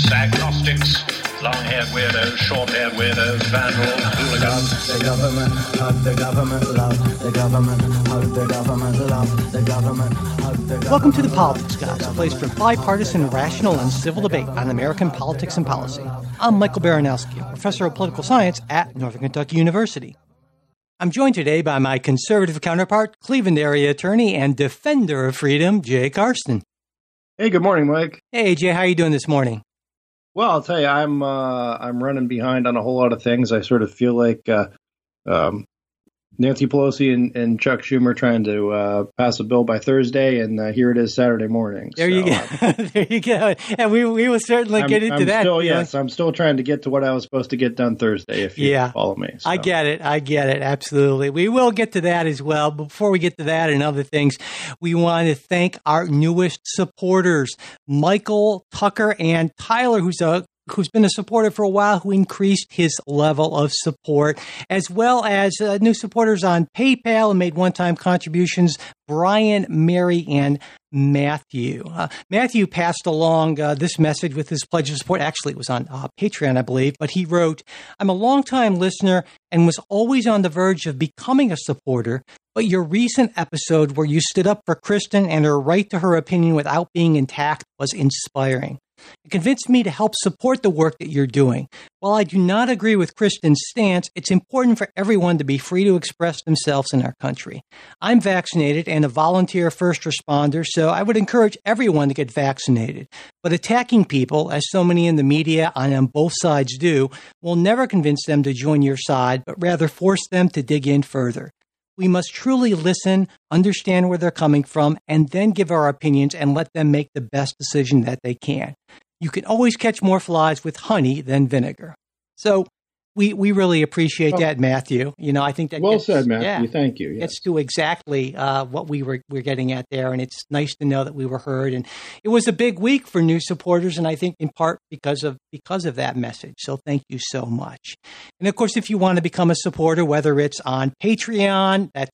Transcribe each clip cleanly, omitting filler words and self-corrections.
atheists, agnostics, long-haired weirdos, short-haired weirdos, vandals, hooligans. The government, hug the government, love the government, hug the government, love the government, hug the government. Welcome to The Politics Guys, a place for bipartisan, rational, and civil debate on American politics and policy. I'm Michael Baranowski, a professor of political science at Northern Kentucky University. I'm joined today by my conservative counterpart, Cleveland area attorney and defender of freedom, Jay Karsten. Hey, good morning, Mike. Hey, Jay, how are you doing this morning? Well, I'll tell you, I'm running behind on a whole lot of things. I sort of feel like Nancy Pelosi and Chuck Schumer trying to pass a bill by Thursday, and here it is Saturday morning. There you go. There you go. And we will certainly get into that. Yes, I'm still trying to get to what I was supposed to get done Thursday, if you follow me. So. I get it. Absolutely. We will get to that as well. Before we get to that and other things, we want to thank our newest supporters, Michael, Tucker, and Tyler, who's been a supporter for a while, who increased his level of support, as well as new supporters on PayPal and made one-time contributions, Brian, Mary, and Matthew. Matthew passed along this message with his pledge of support. Actually, it was on Patreon, I believe, but he wrote, "I'm a longtime listener and was always on the verge of becoming a supporter, but your recent episode where you stood up for Kristen and her right to her opinion without being attacked was inspiring. It convinced me to help support the work that you're doing. While I do not agree with Kristen's stance, it's important for everyone to be free to express themselves in our country. I'm vaccinated and a volunteer first responder, so I would encourage everyone to get vaccinated. But attacking people, as so many in the media and on both sides do, will never convince them to join your side, but rather force them to dig in further. We must truly listen, understand where they're coming from, and then give our opinions and let them make the best decision that they can. You can always catch more flies with honey than vinegar." So we really appreciate that, Matthew. You know, I think that well said, Matthew. Yeah, thank you. Yes. Gets to exactly what we're getting at there, and it's nice to know that we were heard. And it was a big week for new supporters, and I think in part because of that message. So thank you so much. And of course, if you want to become a supporter, whether it's on Patreon, that's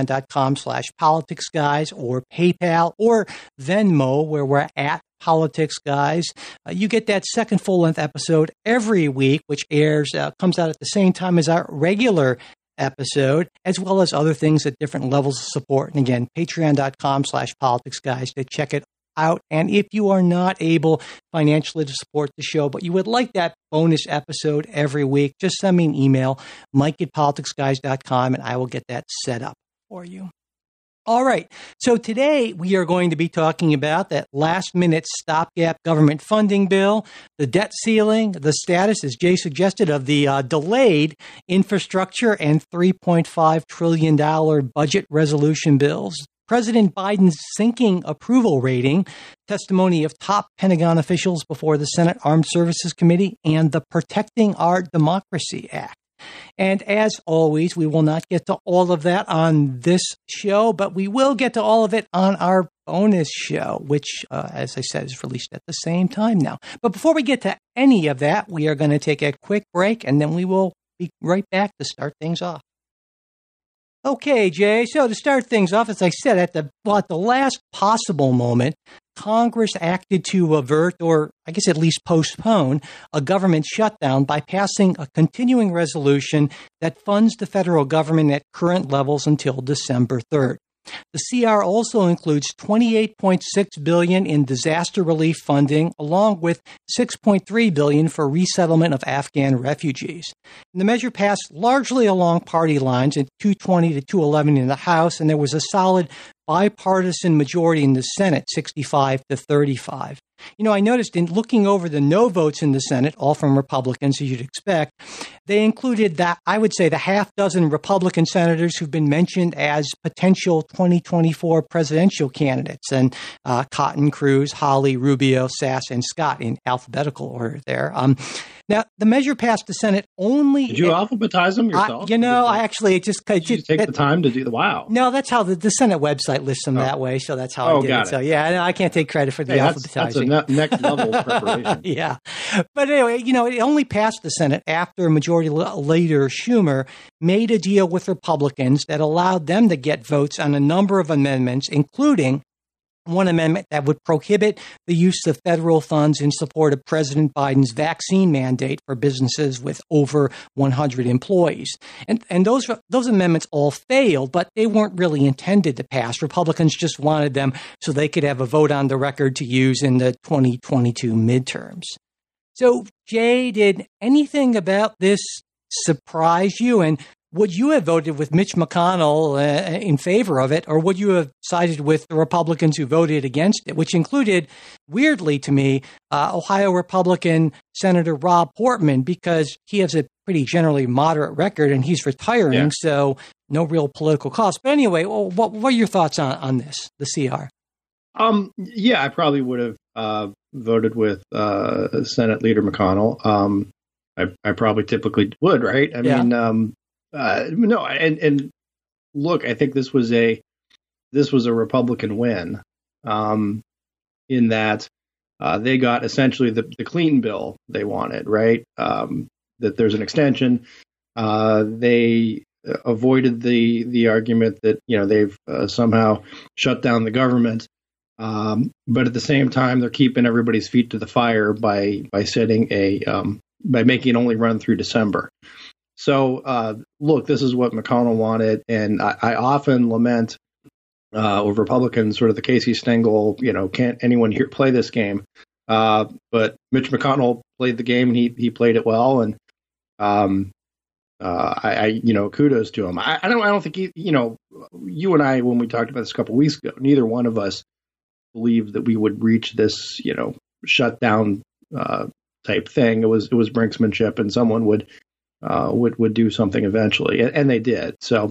patreon.com/politicsguys, or PayPal, or Venmo, where we're at Politics Guys, you get that second full-length episode every week, which comes out at the same time as our regular episode, as well as other things at different levels of support. And again, patreon.com/politicsguys to check it out. And if you are not able financially to support the show, but you would like that bonus episode every week, just send me an email, mike@politicsguys.com, and I will get that set up for you. All right. So today we are going to be talking about that last-minute stopgap government funding bill, the debt ceiling, the status, as Jay suggested, of the delayed infrastructure and $3.5 trillion budget resolution bills, President Biden's sinking approval rating, testimony of top Pentagon officials before the Senate Armed Services Committee, and the Protecting Our Democracy Act. And as always, we will not get to all of that on this show, but we will get to all of it on our bonus show, which, as I said, is released at the same time now. But before we get to any of that, we are going to take a quick break, and then we will be right back to start things off. Okay, Jay, so to start things off, as I said, at the last possible moment, Congress acted to avert, or I guess at least postpone, a government shutdown by passing a continuing resolution that funds the federal government at current levels until December 3rd. The CR also includes $28.6 billion in disaster relief funding, along with $6.3 billion for resettlement of Afghan refugees. And the measure passed largely along party lines at 220 to 211 in the House, and there was a solid bipartisan majority in the Senate, 65 to 35. You know, I noticed in looking over the no votes in the Senate, all from Republicans, as you'd expect, they included that, I would say, the half dozen Republican senators who've been mentioned as potential 2024 presidential candidates, and Cotton, Cruz, Hawley, Rubio, Sass, and Scott in alphabetical order there. Now, the measure passed the Senate only... Did you alphabetize them yourself? I actually just... Did you take the time to do the... Wow. No, that's how the Senate website lists them that way, so that's how I did it. So, yeah, I can't take credit for the alphabetizing. That's a next level preparation. Yeah. But anyway, you know, it only passed the Senate after Majority Leader Schumer made a deal with Republicans that allowed them to get votes on a number of amendments, including one amendment that would prohibit the use of federal funds in support of President Biden's vaccine mandate for businesses with over 100 employees. And those amendments all failed, but they weren't really intended to pass. Republicans just wanted them so they could have a vote on the record to use in the 2022 midterms. So, Jay, did anything about this surprise you? And would you have voted with Mitch McConnell in favor of it, or would you have sided with the Republicans who voted against it, which included, weirdly to me, Ohio Republican Senator Rob Portman, because he has a pretty generally moderate record and he's retiring, so no real political cost. But anyway, what are your thoughts on this, the CR? I probably would have voted with Senate Leader McConnell. I probably typically would, right? I mean, no, and look, I think this was a Republican win, in that they got essentially the Clinton bill they wanted, right? That there's an extension. They avoided the argument that they've somehow shut down the government, but at the same time they're keeping everybody's feet to the fire by setting by making it only run through December. So, look, this is what McConnell wanted, and I often lament with Republicans, sort of the Casey Stengel, can't anyone here play this game? But Mitch McConnell played the game, and he played it well, and kudos to him. I don't think you and I, when we talked about this a couple of weeks ago, neither one of us believed that we would reach this, shutdown type thing. It was brinksmanship, and someone would do something eventually, and they did. So,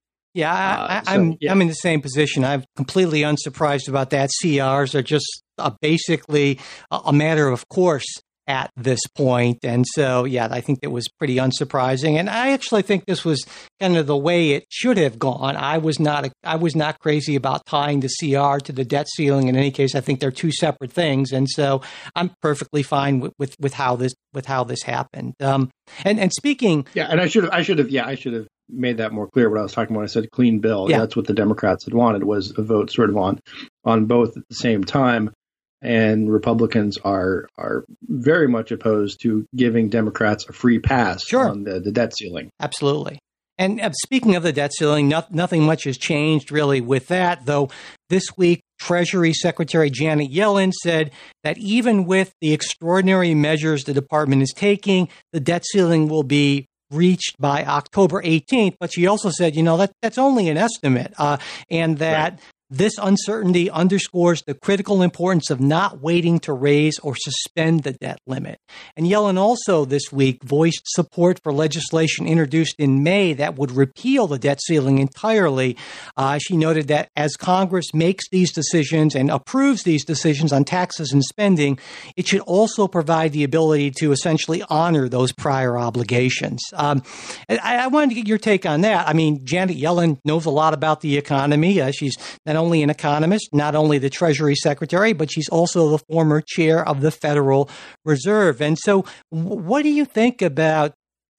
I'm in the same position. I'm completely unsurprised about that. CRs are just basically a matter of course at this point, and so I think it was pretty unsurprising. And I actually think this was kind of the way it should have gone. I was not crazy about tying the CR to the debt ceiling. In any case, I think they're two separate things, and so I'm perfectly fine with how this happened. And speaking, and I should have made that more clear. What I was talking about, I said clean bill. Yeah. That's what the Democrats had wanted, was a vote sort of on both at the same time. And Republicans are very much opposed to giving Democrats a free pass on the debt ceiling. Absolutely. And speaking of the debt ceiling, nothing much has changed really with that, though this week Treasury Secretary Janet Yellen said that even with the extraordinary measures the department is taking, the debt ceiling will be reached by October 18th. But she also said, that's only an estimate, and that this uncertainty underscores the critical importance of not waiting to raise or suspend the debt limit. And Yellen also this week voiced support for legislation introduced in May that would repeal the debt ceiling entirely. She noted that as Congress makes these decisions and approves these decisions on taxes and spending, it should also provide the ability to essentially honor those prior obligations. I wanted to get your take on that. I mean, Janet Yellen knows a lot about the economy. She's not only an economist, not only the Treasury Secretary, but she's also the former chair of the Federal Reserve. And so what do you think about,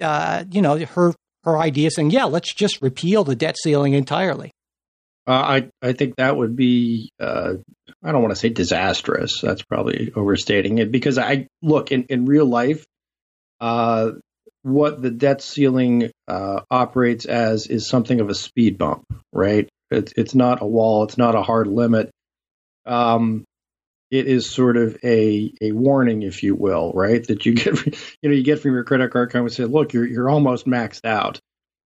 her idea saying, let's just repeal the debt ceiling entirely? I think that would be, I don't want to say disastrous. That's probably overstating it, because in real life, what the debt ceiling operates as is something of a speed bump, right? It's not a wall. It's not a hard limit. It is sort of a warning, if you will, right? That you get, you get from your credit card company and say, look, you're almost maxed out.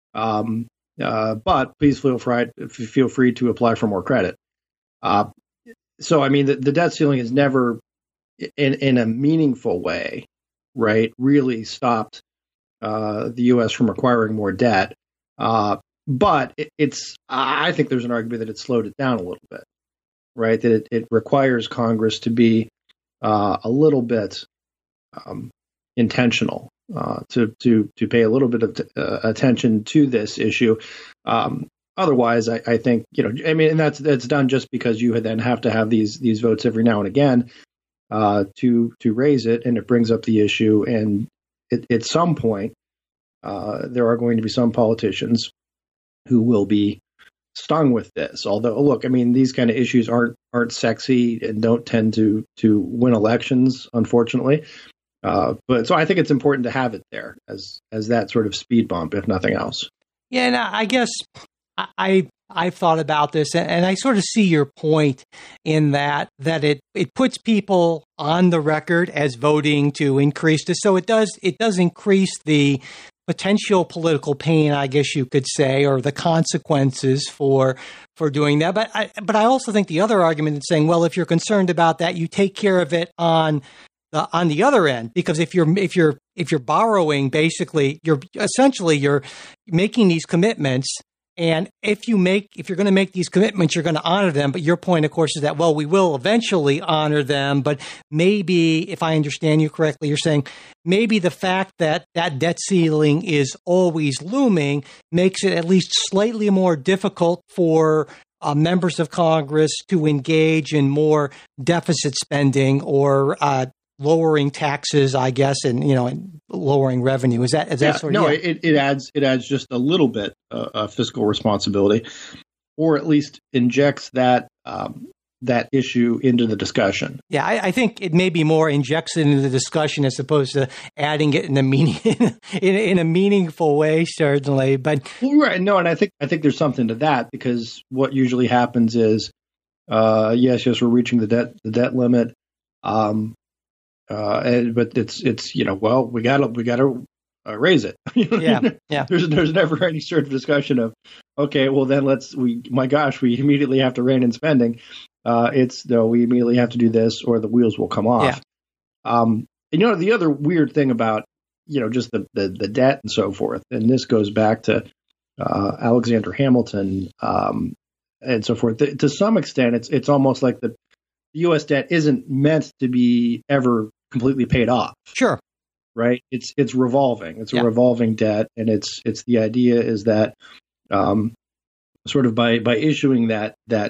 But please feel free to apply for more credit. So, I mean, the debt ceiling has never, in a meaningful way, right, really stopped the U.S. from acquiring more debt. But I think there's an argument that it slowed it down a little bit, right? That it requires Congress to be a little bit intentional, to pay a little bit of attention to this issue. Otherwise, I think, and that's done just because you then have to have these votes every now and again to raise it, and it brings up the issue. And at some point, there are going to be some politicians who will be stung with this. Although, look, I mean, these kind of issues aren't sexy and don't tend to win elections, unfortunately. But so I think it's important to have it there as that sort of speed bump, if nothing else. Yeah, and I guess I've thought about this, and I sort of see your point in that it puts people on the record as voting to increase this. So it does increase the potential political pain, I guess you could say, or the consequences for doing that. But I also think the other argument is saying, well, if you're concerned about that, you take care of it on the other end, because if you're borrowing, basically you're making these commitments. And if you're going to make these commitments, you're going to honor them. But your point, of course, is that, well, we will eventually honor them. But maybe, if I understand you correctly, you're saying maybe the fact that debt ceiling is always looming makes it at least slightly more difficult for members of Congress to engage in more deficit spending or lowering taxes, I guess, and and lowering revenue. Is that sort of? No, it adds just a little bit of fiscal responsibility, or at least injects that issue into the discussion. Yeah, I think it may be more injects it into the discussion as opposed to adding it in a meaningful way, certainly. But right, no, and I think there's something to that, because what usually happens is, yes, we're reaching the debt limit. But it's well, we gotta raise it. Yeah. There's never any sort of discussion of, okay, well then we immediately have to rein in spending. We immediately have to do this, or the wheels will come off. Yeah. The other weird thing about just the debt and so forth, and this goes back to Alexander Hamilton and so forth. To some extent, it's almost like the U.S. debt isn't meant to be ever completely paid off. Sure. Right. It's revolving. It's a revolving debt. And it's the idea is that sort of by issuing that debt,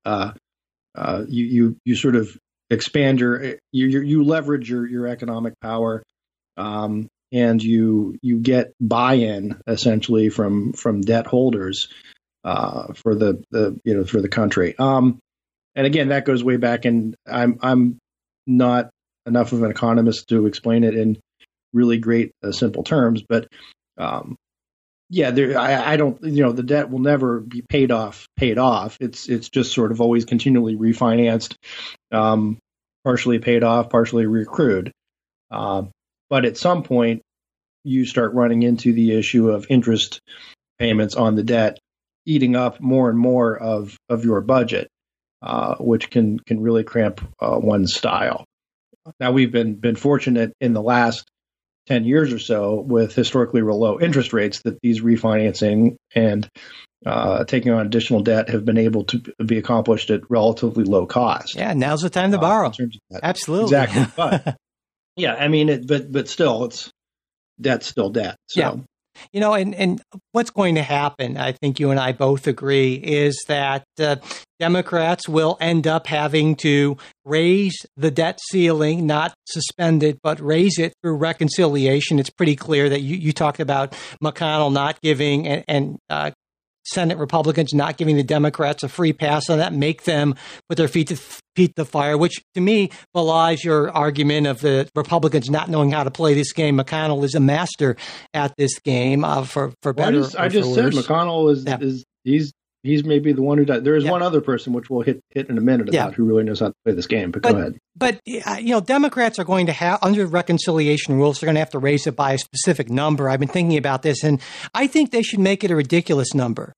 you sort of expand you leverage your economic power, and you get buy-in essentially from debt holders for the country. And again, that goes way back, and I'm not enough of an economist to explain it in really great simple terms, but I don't, the debt will never be paid off. It's just sort of always continually refinanced, partially paid off, partially reaccrued. But at some point, you start running into the issue of interest payments on the debt eating up more and more of your budget. Which can really cramp one's style. Now, we've been fortunate in the last 10 years or so with historically low interest rates that these refinancing and taking on additional debt have been able to be accomplished at relatively low cost. Yeah, now's the time to borrow. Absolutely. Exactly. But yeah, I mean, but still, debt's still debt. So. Yeah. And what's going to happen, I think you and I both agree, is that Democrats will end up having to raise the debt ceiling, not suspend it, but raise it through reconciliation. It's pretty clear that you talked about McConnell not giving and Senate Republicans not giving the Democrats a free pass on that, make them put their feet to the fire, which to me belies your argument of the Republicans not knowing how to play this game. McConnell is a master at this game for better or for worse. I just said McConnell is he's maybe the one who does. There is one other person, which we'll hit in a minute, about who really knows how to play this game. But go ahead. But Democrats are going to have, under reconciliation rules, they're going to have to raise it by a specific number. I've been thinking about this, and I think they should make it a ridiculous number.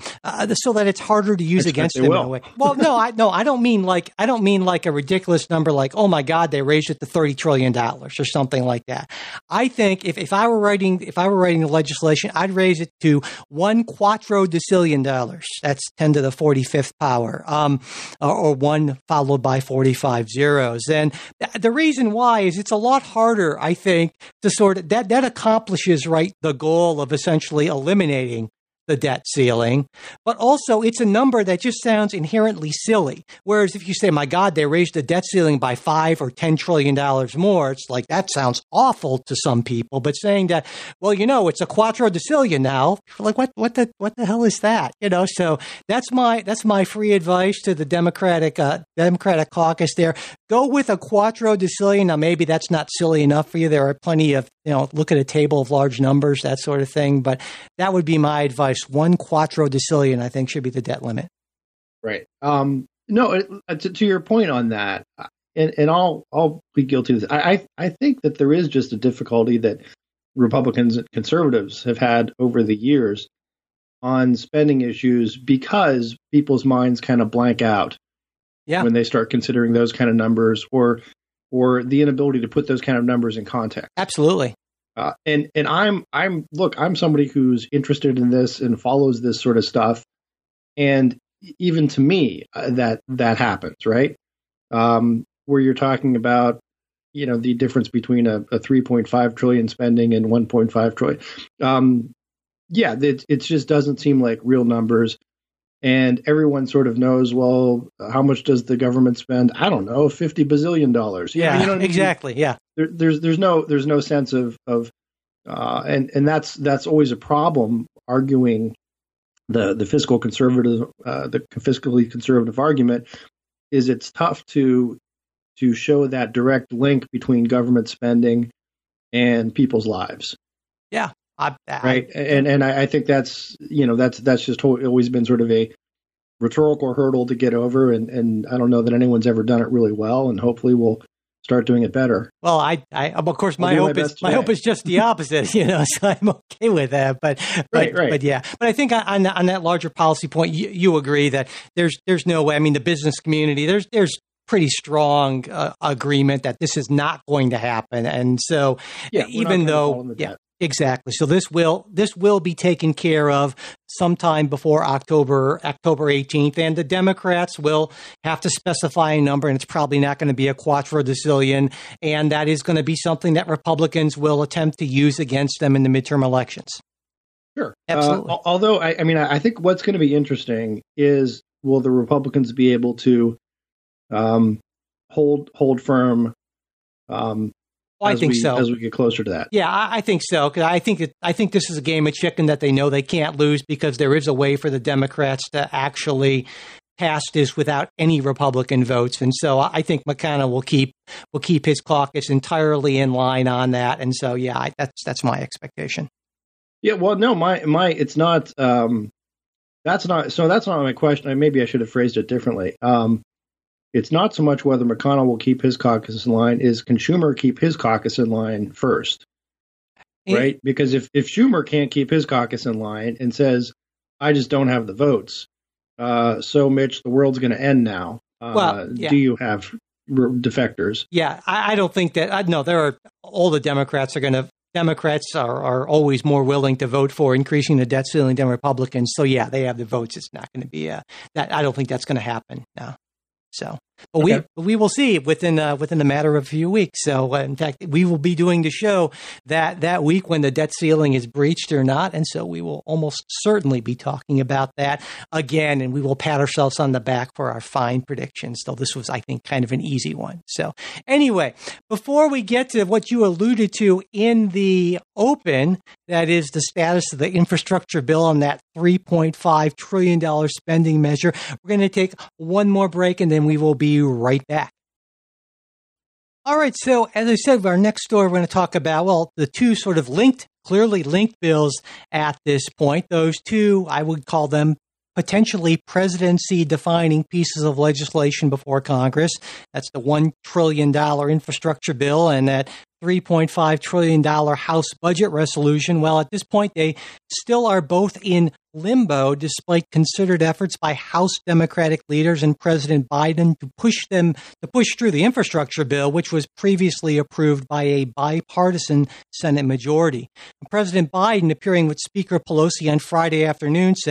So that it's harder to use against them in a way. Well, I don't mean like a ridiculous number, like, oh my God, they raised it to $30 trillion or something like that. I think if I were writing the legislation, I'd raise it to $1 quadrillion. That's 10 to the 45th power, or 1 followed by 45 zeros. And the reason why is it's a lot harder, I think, to sort of that accomplishes the goal of essentially eliminating the debt ceiling, but also it's a number that just sounds inherently silly. Whereas if you say, my God, they raised the debt ceiling by $5 or $10 trillion more, it's like, that sounds awful to some people. But saying that, well, it's a quattro decillion now, like, what the hell is that? So that's my free advice to the Democratic caucus there. Go with a quattro decillion. Now, maybe that's not silly enough for you. There are plenty of, look at a table of large numbers, that sort of thing. But that would be my advice. One quattro decillion, I think, should be the debt limit. Right. No, to your point on that, and I'll be guilty of this. I think that there is just a difficulty that Republicans and conservatives have had over the years on spending issues because people's minds kind of blank out when they start considering those kind of numbers or the inability to put those kind of numbers in context. Absolutely. And I'm somebody who's interested in this and follows this sort of stuff. And even to me, that happens, right? Where you're talking about, the difference between a 3.5 trillion spending and 1.5 trillion. It just doesn't seem like real numbers. And everyone sort of knows, well, how much does the government spend? I don't know, $50 bazillion. Yeah, exactly. Yeah. There's no sense of and that's always a problem arguing the fiscally conservative argument is it's tough to show that direct link between government spending and people's lives. Yeah. Right. And I think that's just always been sort of a rhetorical hurdle to get over. And I don't know that anyone's ever done it really well. And hopefully we'll start doing it better. Well, I of course, my hope is just the opposite, so I'm okay with that. But yeah, but I think on that larger policy point, you agree that there's no way. I mean, the business community, there's pretty strong agreement that this is not going to happen. And so even though, exactly. So this will be taken care of sometime before October 18th, and the Democrats will have to specify a number, and it's probably not going to be a quattro decillion, and that is going to be something that Republicans will attempt to use against them in the midterm elections. Sure, absolutely. Although I think what's going to be interesting is, will the Republicans be able to hold firm? I think so. As we get closer to that. Yeah, I think so. Because I think this is a game of chicken that they know they can't lose, because there is a way for the Democrats to actually pass this without any Republican votes. And so I think McConnell will keep his caucus entirely in line on that. And so, that's my expectation. Yeah. Well, no, it's not. That's not my question. Maybe I should have phrased it differently. It's not so much whether McConnell will keep his caucus in line, is can Schumer keep his caucus in line first, right? Because if Schumer can't keep his caucus in line and says, I just don't have the votes, so Mitch, the world's going to end now. Do you have defectors? Yeah, I don't think that. No, all the Democrats are always more willing to vote for increasing the debt ceiling than Republicans. So they have the votes. It's not going to be that. I don't think that's going to happen now. So, but we will see within a matter of a few weeks. So, in fact, we will be doing the show that week when the debt ceiling is breached or not, and so we will almost certainly be talking about that again, and we will pat ourselves on the back for our fine predictions. Though this was, I think, kind of an easy one. So, anyway, before we get to what you alluded to in the open, that is the status of the infrastructure bill on that $3.5 trillion spending measure, we're going to take one more break, and then we will be right back. All right. So as I said, our next story, we're going to talk about, the two sort of clearly linked bills at this point. Those two, I would call them potentially presidency-defining pieces of legislation before Congress. That's the $1 trillion infrastructure bill and that $3.5 trillion House budget resolution. Well, at this point, they still are both in limbo, despite considered efforts by House Democratic leaders and President Biden to push through the infrastructure bill, which was previously approved by a bipartisan Senate majority. President Biden, appearing with Speaker Pelosi on Friday afternoon, said,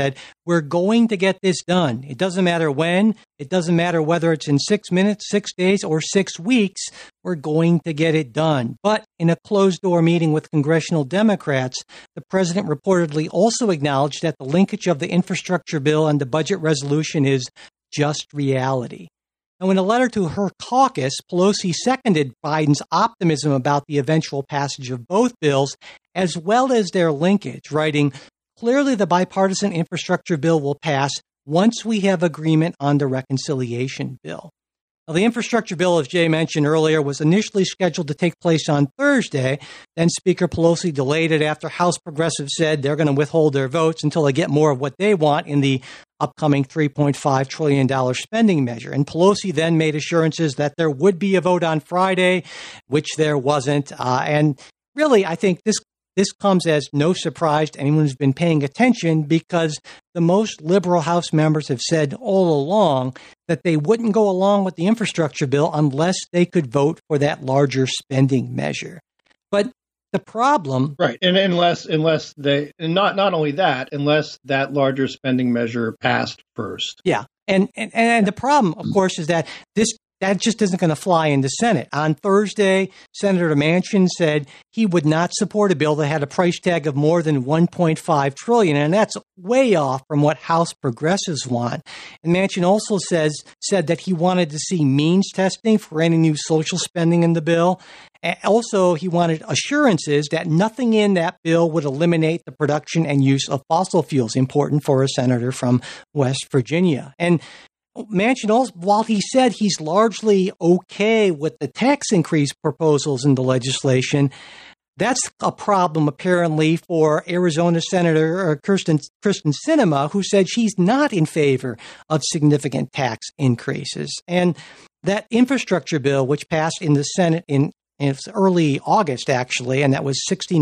we're going to get this done. It doesn't matter when. It doesn't matter whether it's in 6 minutes, 6 days, or 6 weeks. We're going to get it done. But in a closed-door meeting with congressional Democrats, the president reportedly also acknowledged that the linkage of the infrastructure bill and the budget resolution is just reality. Now, in a letter to her caucus, Pelosi seconded Biden's optimism about the eventual passage of both bills, as well as their linkage, writing, "Clearly, the bipartisan infrastructure bill will pass once we have agreement on the reconciliation bill." Now, the infrastructure bill, as Jay mentioned earlier, was initially scheduled to take place on Thursday. Then Speaker Pelosi delayed it after House progressives said they're going to withhold their votes until they get more of what they want in the upcoming $3.5 trillion spending measure. And Pelosi then made assurances that there would be a vote on Friday, which there wasn't. And really, I think this comes as no surprise to anyone who's been paying attention, because the most liberal House members have said all along that they wouldn't go along with the infrastructure bill unless they could vote for that larger spending measure. But the problem, right, and unless they, and not only that, unless that larger spending measure passed first. Yeah, and the problem, of course, is that that just isn't going to fly in the Senate. On Thursday, Senator Manchin said he would not support a bill that had a price tag of more than $1.5 trillion, and that's way off from what House progressives want. And Manchin also said that he wanted to see means testing for any new social spending in the bill. Also, he wanted assurances that nothing in that bill would eliminate the production and use of fossil fuels, important for a senator from West Virginia. And Manchin also, while he said he's largely okay with the tax increase proposals in the legislation, that's a problem apparently for Arizona Senator Kyrsten Sinema, who said she's not in favor of significant tax increases. And that infrastructure bill, which passed in the Senate in early August, actually, and that was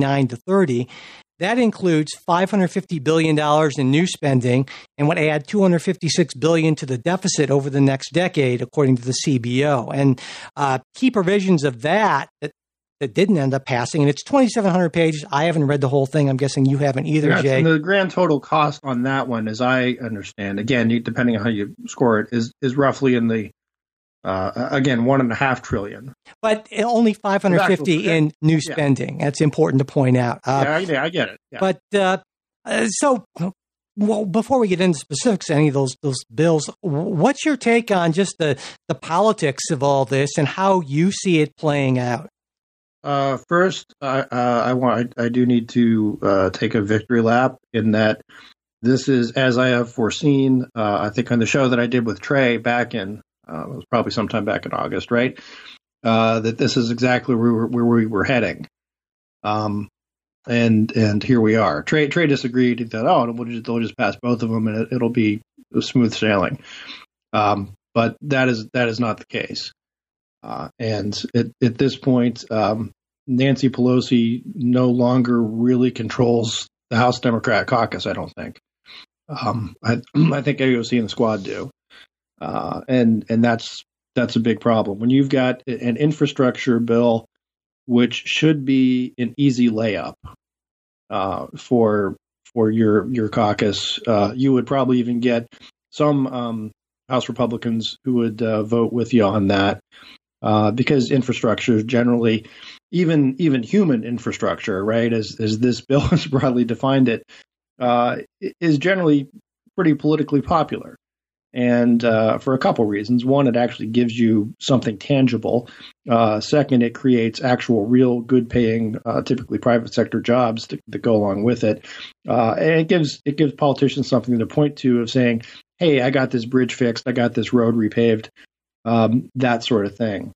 69-30, that includes $550 billion in new spending and would add $256 billion to the deficit over the next decade, according to the CBO. And key provisions of that didn't end up passing, and it's 2,700 pages. I haven't read the whole thing. I'm guessing you haven't either, yes, Jay. And the grand total cost on that one, as I understand, again, depending on how you score it, is roughly in the again, $1.5 trillion. But only 550 in new spending. That's important to point out. I get it. Yeah. But well, before we get into specifics, any of those bills, what's your take on just the politics of all this and how you see it playing out? First, I do need to take a victory lap in that this is, as I have foreseen, I think on the show that I did with Trey back in, it was probably sometime back in August, right? That this is exactly where we were heading. And here we are. Trey disagreed. He thought, they'll just pass both of them and it'll be smooth sailing. But that is not the case. And at this point, Nancy Pelosi no longer really controls the House Democrat caucus, I don't think. I think AOC and the squad do. And that's a big problem. When you've got an infrastructure bill, which should be an easy layup for your caucus, you would probably even get some House Republicans who would vote with you on that, because infrastructure generally, even human infrastructure, right, as this bill has broadly defined it, is generally pretty politically popular. And for a couple reasons. One, it actually gives you something tangible. Second, it creates actual, real, good-paying, typically private sector jobs that go along with it. And it gives politicians something to point to of saying, "Hey, I got this bridge fixed. I got this road repaved," that sort of thing.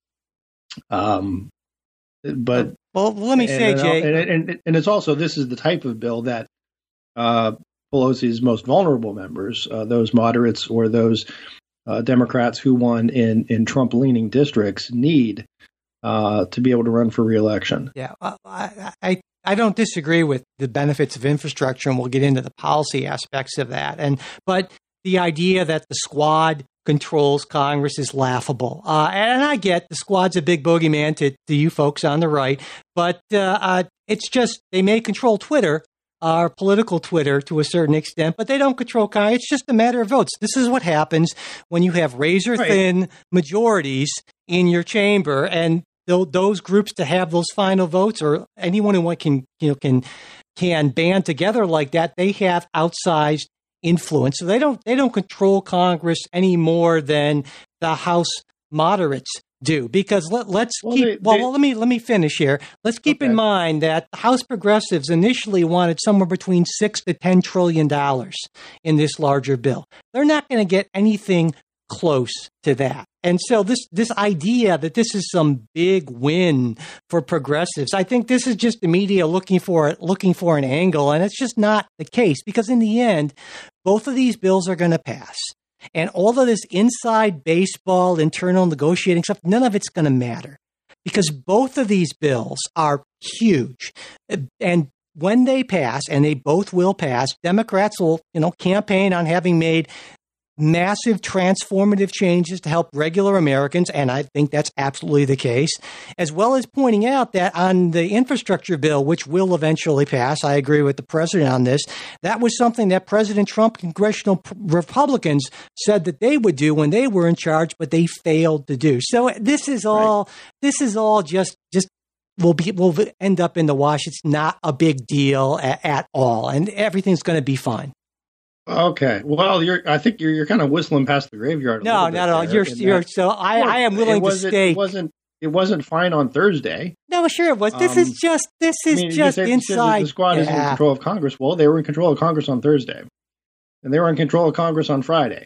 But let me say, Jay, and it's also, this is the type of bill that Pelosi's most vulnerable members, those moderates or those Democrats who won in Trump-leaning districts, need to be able to run for re-election. Yeah, I don't disagree with the benefits of infrastructure, and we'll get into the policy aspects of that. But the idea that the squad controls Congress is laughable. And I get the squad's a big boogeyman to you folks on the right, but it's just they may control Twitter, our political Twitter to a certain extent, but they don't control Congress. It's just a matter of votes. This is what happens when you have razor-thin majorities in your chamber, and those groups to have those final votes, or anyone who can band together like that, they have outsized influence. So they don't control Congress any more than the House moderates do. Because let me finish here. Let's keep in mind that the House progressives initially wanted somewhere between $6 to $10 trillion in this larger bill. They're not going to get anything close to that. And so this idea that this is some big win for progressives, I think this is just the media looking for an angle, and it's just not the case, because in the end, both of these bills are going to pass. And all of this inside baseball, internal negotiating stuff, none of it's going to matter, because both of these bills are huge. And when they pass, and they both will pass, Democrats will, campaign on having made massive transformative changes to help regular Americans, and I think that's absolutely the case, as well as pointing out that on the infrastructure bill, which will eventually pass, I agree with the president on this, that was something that President Trump, congressional Republicans said that they would do when they were in charge, but they failed to do. So this is all just will end up in the wash. It's not a big deal at all, and everything's going to be fine. Okay. Well, I think you're kind of whistling past the graveyard. No, not at all. I am willing to stay. It wasn't fine on Thursday. No, sure it was. This is just inside. The squad is in control of Congress. Well, they were in control of Congress on Thursday, and they were in control of Congress on Friday.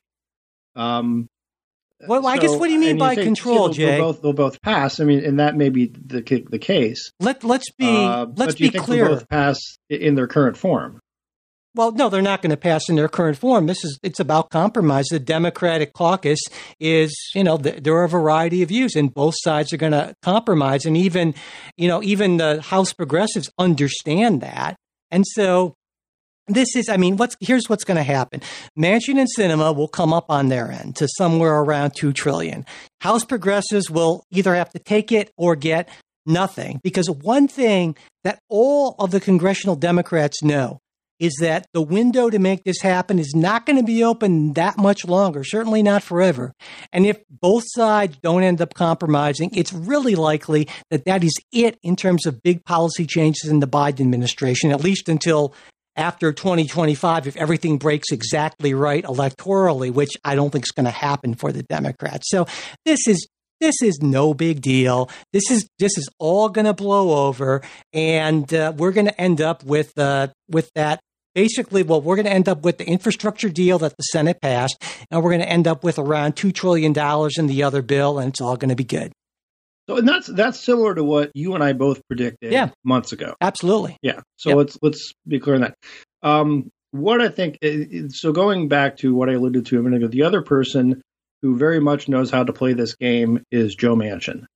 Well, I guess what do you mean by control, Jay? They'll both pass. I mean, and that may be the case. Let's be clear. They'll both pass in their current form? Well, no, they're not going to pass in their current form. It's about compromise. The Democratic caucus is, there are a variety of views, and both sides are going to compromise. And even the House progressives understand that. And so here's what's going to happen. Manchin and Sinema will come up on their end to somewhere around $2 trillion. House progressives will either have to take it or get nothing, because one thing that all of the congressional Democrats know is that the window to make this happen is not going to be open that much longer, certainly not forever. And if both sides don't end up compromising, it's really likely that is it in terms of big policy changes in the Biden administration, at least until after 2025, if everything breaks exactly right electorally, which I don't think is going to happen for the Democrats. So this is no big deal. This is all going to blow over, and we're going to end up with that. Basically, we're going to end up with the infrastructure deal that the Senate passed, and we're going to end up with around $2 trillion in the other bill, and it's all going to be good. So, and that's similar to what you and I both predicted months ago. Absolutely. Yeah. So let's be clear on that. What I think, so going back to what I alluded to a minute ago, the other person who very much knows how to play this game is Joe Manchin.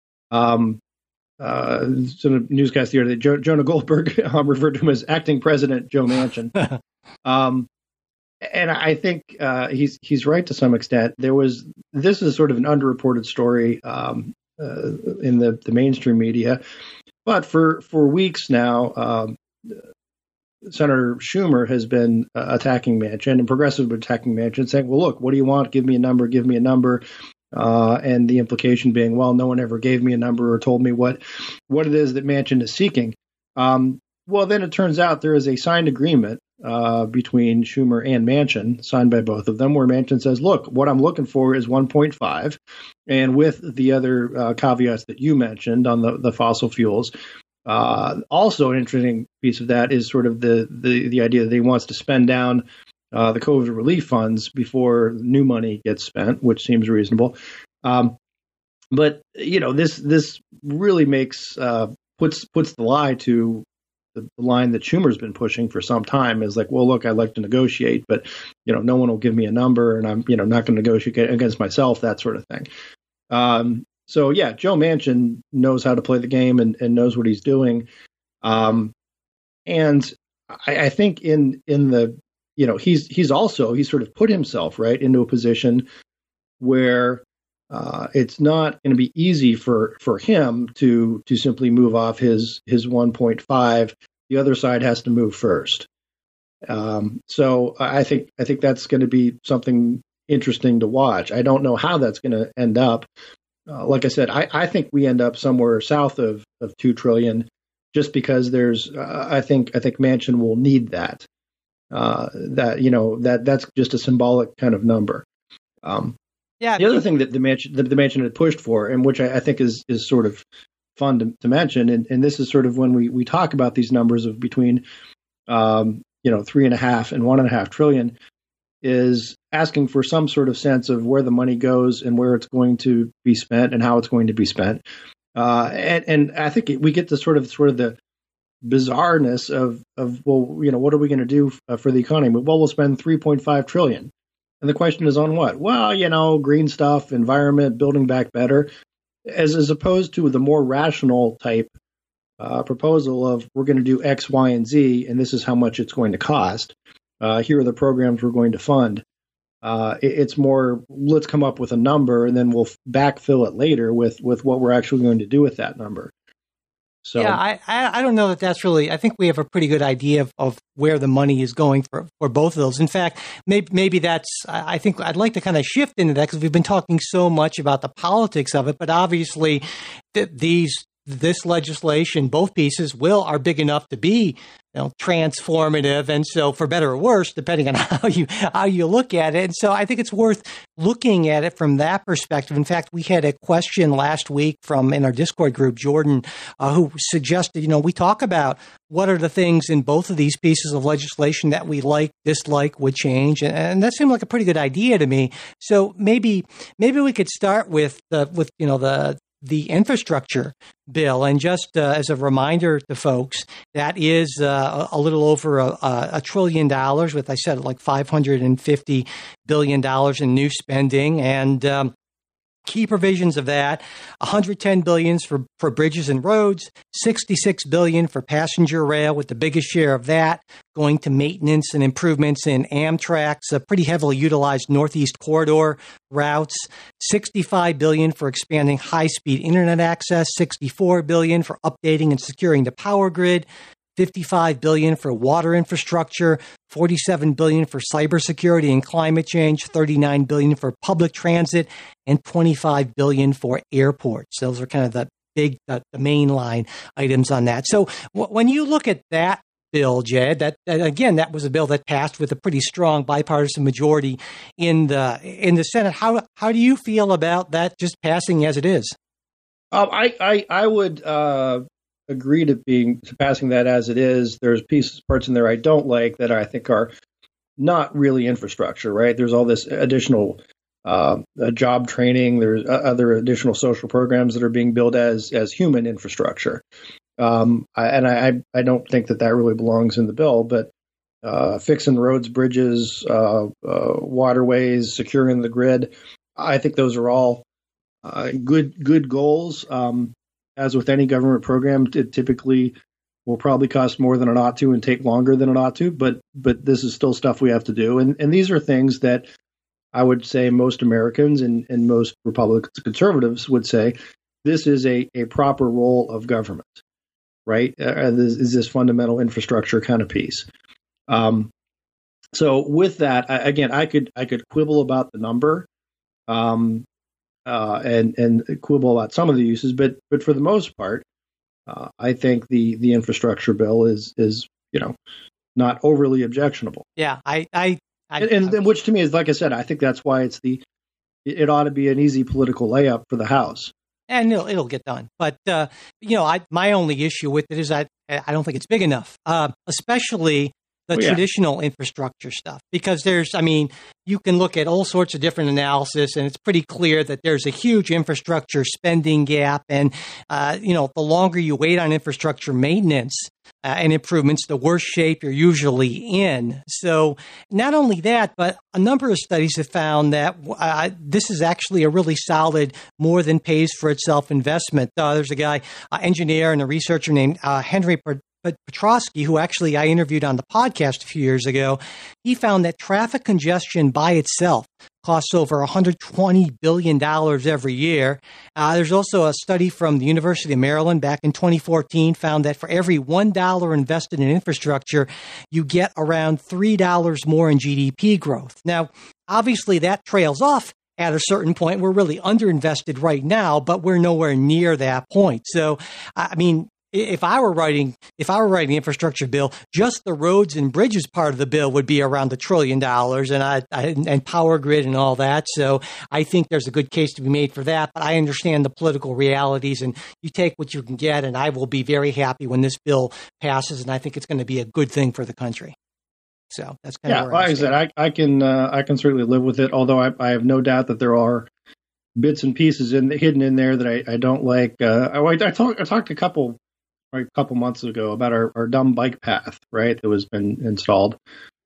So a newscast the other day, Jonah Goldberg referred to him as acting president Joe Manchin. And I think he's right to some extent. This is sort of an underreported story in the mainstream media, but for weeks now, Senator Schumer has been attacking Manchin, and progressives have been attacking Manchin, saying, well, look, what do you want? Give me a number. And the implication being, well, no one ever gave me a number or told me what it is that Manchin is seeking. Well, then it turns out there is a signed agreement between Schumer and Manchin, signed by both of them, where Manchin says, look, what I'm looking for is 1.5. And with the other caveats that you mentioned on the fossil fuels. Also, an interesting piece of that is sort of the idea that he wants to spend down the COVID relief funds before new money gets spent, which seems reasonable. But this really puts the lie to the line that Schumer's been pushing for some time, is like, well, look, I'd like to negotiate, but no one will give me a number, and I'm not going to negotiate against myself, that sort of thing. So yeah, Joe Manchin knows how to play the game and knows what he's doing. And I think in the he's sort of put himself right into a position where it's not going to be easy for him to simply move off his 1.5 the other side has to move first. So I think that's going to be something interesting to watch. I don't know how that's going to end up. Like I said, I think we end up somewhere south of $2 trillion, just because there's. I think Manchin will need that. That's just a symbolic kind of number. Yeah. The other thing that the Manchin had pushed for, and which I think is sort of fun to mention, and this is sort of when we talk about these numbers of between 3.5 and 1.5 trillion, is asking for some sort of sense of where the money goes and where it's going to be spent and how it's going to be spent. And I think we get to sort of the bizarreness of what are we going to do for the economy? Well, we'll spend 3.5 trillion. And the question is on what? Well, green stuff, environment, building back better, as opposed to the more rational type proposal of we're going to do X, Y, and Z, and this is how much it's going to cost. Here are the programs we're going to fund. It's more, let's come up with a number, and then we'll backfill it later with what we're actually going to do with that number. So yeah, I don't know that that's really. I think we have a pretty good idea of where the money is going for both of those. In fact, maybe that's. I think I'd like to kind of shift into that because we've been talking so much about the politics of it, but obviously this legislation, both pieces, are big enough to be transformative, and so for better or worse, depending on how you look at it. And so I think it's worth looking at it from that perspective. In fact, we had a question last week in our Discord group, Jordan, who suggested we talk about what are the things in both of these pieces of legislation that we like, dislike, would change, and that seemed like a pretty good idea to me. So maybe we could start with the infrastructure bill. And just as a reminder to folks, that is a little over $1 trillion with, I said, like $550 billion in new spending. And key provisions of that: $110 billion for bridges and roads, $66 billion for passenger rail, with the biggest share of that going to maintenance and improvements in Amtrak's pretty heavily utilized Northeast Corridor routes, $65 billion for expanding high-speed internet access, $64 billion for updating and securing the power grid, $55 billion for water infrastructure, $47 billion for cybersecurity and climate change, $39 billion for public transit, and $25 billion for airports. Those are kind of the big, the mainline items on that. So when you look at that bill, Jed, that again, that was a bill that passed with a pretty strong bipartisan majority in the Senate. How do you feel about that just passing as it is? I would agree to passing that as it is. There's parts in there I don't like that I think are not really infrastructure, right? There's all this additional job training. There's other additional social programs that are being billed as human infrastructure. I don't think that really belongs in the bill, but fixing roads, bridges, waterways, securing the grid, I think those are all good goals. As with any government program, it typically will probably cost more than it ought to and take longer than it ought to, but this is still stuff we have to do. And these are things that I would say most Americans and most Republicans, conservatives would say this is a proper role of government, right? This is this fundamental infrastructure kind of piece. So with that, again, I could quibble about the number. And quibble about some of the uses, but for the most part, I think the infrastructure bill is not overly objectionable. Yeah, and which to me is, like I said, I think that's why it ought to be an easy political layup for the House. And it'll get done. But my only issue with it is I don't think it's big enough, especially the traditional infrastructure stuff, because you can look at all sorts of different analysis, and it's pretty clear that there's a huge infrastructure spending gap. And, the longer you wait on infrastructure maintenance and improvements, the worse shape you're usually in. So not only that, but a number of studies have found that this is actually a really solid, more than pays for itself investment. There's a guy, engineer and a researcher named Henry But Petrosky, who actually I interviewed on the podcast a few years ago, he found that traffic congestion by itself costs over $120 billion every year. There's also a study from the University of Maryland back in 2014 found that for every $1 invested in infrastructure, you get around $3 more in GDP growth. Now, obviously that trails off at a certain point. We're really underinvested right now, but we're nowhere near that point. So, I mean, if I were writing the infrastructure bill, just the roads and bridges part of the bill would be around $1 trillion, and power grid and all that. So I think there's a good case to be made for that. But I understand the political realities, and you take what you can get. And I will be very happy when this bill passes, and I think it's going to be a good thing for the country. So that's kind of where like I said, I can certainly live with it. Although I have no doubt that there are bits and pieces hidden in there that I don't like. I talked a couple months ago about our dumb bike path, right, that was been installed.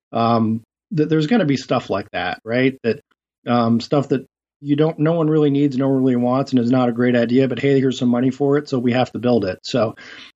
There's going to be stuff like that, right? That stuff that no one really needs, no one really wants, and is not a great idea. But hey, here's some money for it, so we have to build it. So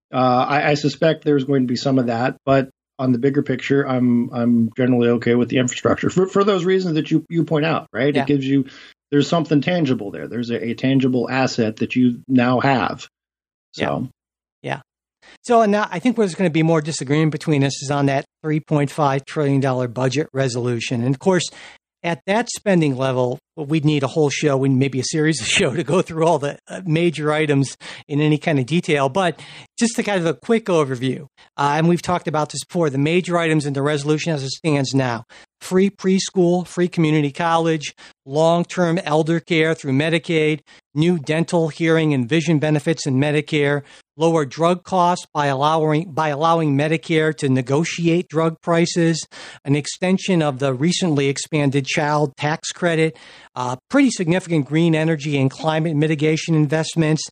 I suspect there's going to be some of that, but on the bigger picture, I'm generally okay with the infrastructure for those reasons that you point out, right? Yeah. It gives you, there's something tangible there. There's a tangible asset that you now have. So, yeah. So now I think where's going to be more disagreement between us is on that $3.5 trillion budget resolution. And of course, at that spending level, we'd need a whole show, maybe a series of shows to go through all the major items in any kind of detail. But just to kind of a quick overview, and we've talked about this before, the major items in the resolution as it stands now: free preschool, free community college, long-term elder care through Medicaid, new dental, hearing, and vision benefits in Medicare, lower drug costs by allowing Medicare to negotiate drug prices, an extension of the recently expanded child tax credit, pretty significant green energy and climate mitigation investments.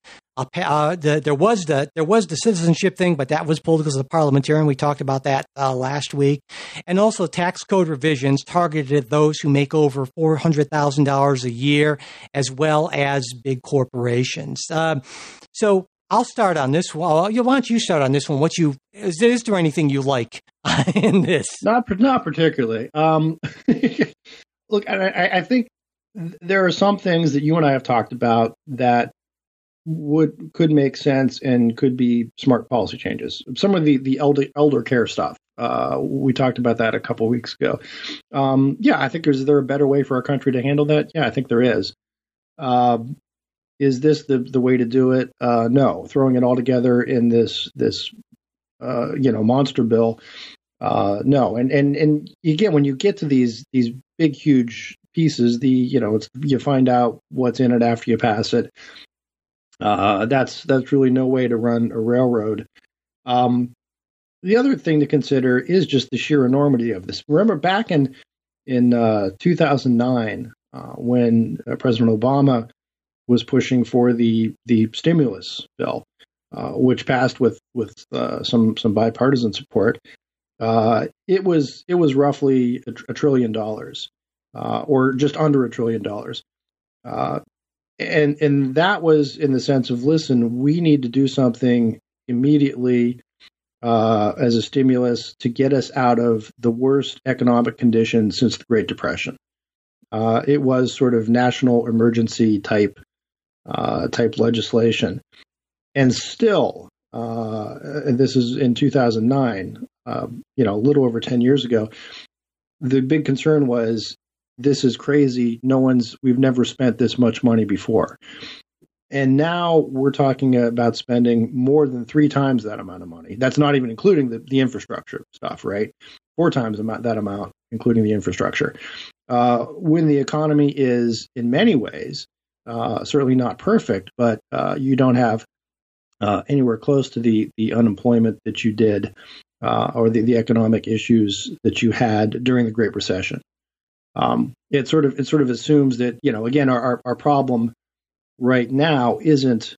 There was the citizenship thing, but that was pulled because of the parliamentarian. We talked about that last week. And also tax code revisions targeted at those who make over $400,000 a year, as well as big corporations. So I'll start on this one. Why don't you start on this one? Is there anything you like in this? Not particularly. Look, I think there are some things that you and I have talked about that could make sense and could be smart policy changes. Some of the elder care stuff. We talked about that a couple of weeks ago. I think is there a better way for our country to handle that? Yeah, I think there is. Is this the way to do it? No. Throwing it all together in this monster bill. No. And again, when you get to these big, huge pieces, you find out what's in it after you pass it. That's really no way to run a railroad. The other thing to consider is just the sheer enormity of this. Remember back in 2009, when President Obama was pushing for the stimulus bill, which passed with some bipartisan support. It was roughly $1 trillion, or just under $1 trillion. And that was in the sense of, listen, we need to do something immediately as a stimulus to get us out of the worst economic conditions since the Great Depression. It was sort of national emergency type legislation. And still, and this is in 2009, a little over 10 years ago, the big concern was, this is crazy. We've never spent this much money before. And now we're talking about spending more than 3 times that amount of money. That's not even including the infrastructure stuff, right? 4 times that amount, including the infrastructure. When the economy is, in many ways, certainly not perfect, but you don't have anywhere close to the unemployment that you did, or the economic issues that you had during the Great Recession. It sort of assumes that, again, our problem right now isn't,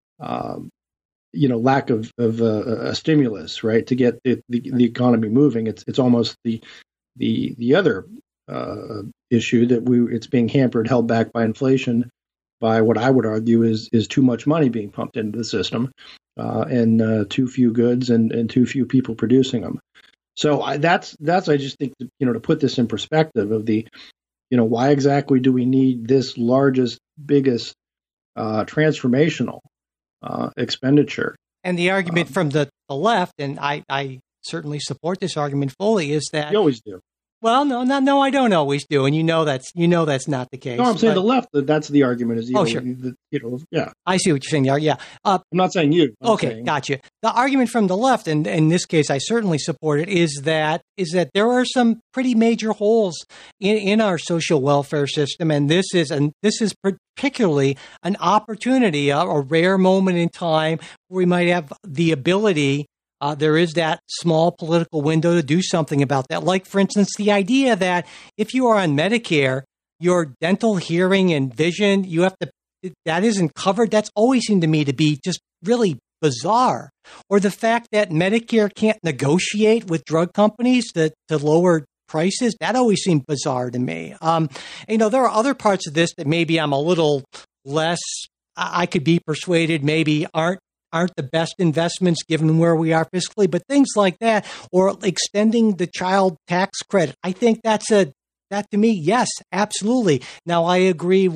lack of a stimulus, right, to get the economy moving. It's almost the other issue that it's being held back by inflation, by what I would argue is too much money being pumped into the system. and too few goods and too few people producing them. So that's I just think to put this in perspective of the why exactly do we need this largest, biggest transformational expenditure? And the argument from the left, and I certainly support this argument fully, is that you always do. Well, no, I don't always do, and that's not the case. No, I'm saying the left. That's the argument. Is sure. Yeah. I see what you're saying there. Yeah, I'm not saying you. Okay, gotcha. The argument from the left, and in this case, I certainly support it, is that there are some pretty major holes in our social welfare system, and this is particularly an opportunity, a rare moment in time where we might have the ability. There is that small political window to do something about that. Like, for instance, the idea that if you are on Medicare, your dental, hearing, and vision, that isn't covered. That's always seemed to me to be just really bizarre. Or the fact that Medicare can't negotiate with drug companies to lower prices. That always seemed bizarre to me. There are other parts of this that maybe I'm a little less, I could be persuaded maybe aren't the best investments given where we are fiscally, but things like that, or extending the child tax credit. I think that to me, yes, absolutely. Now, I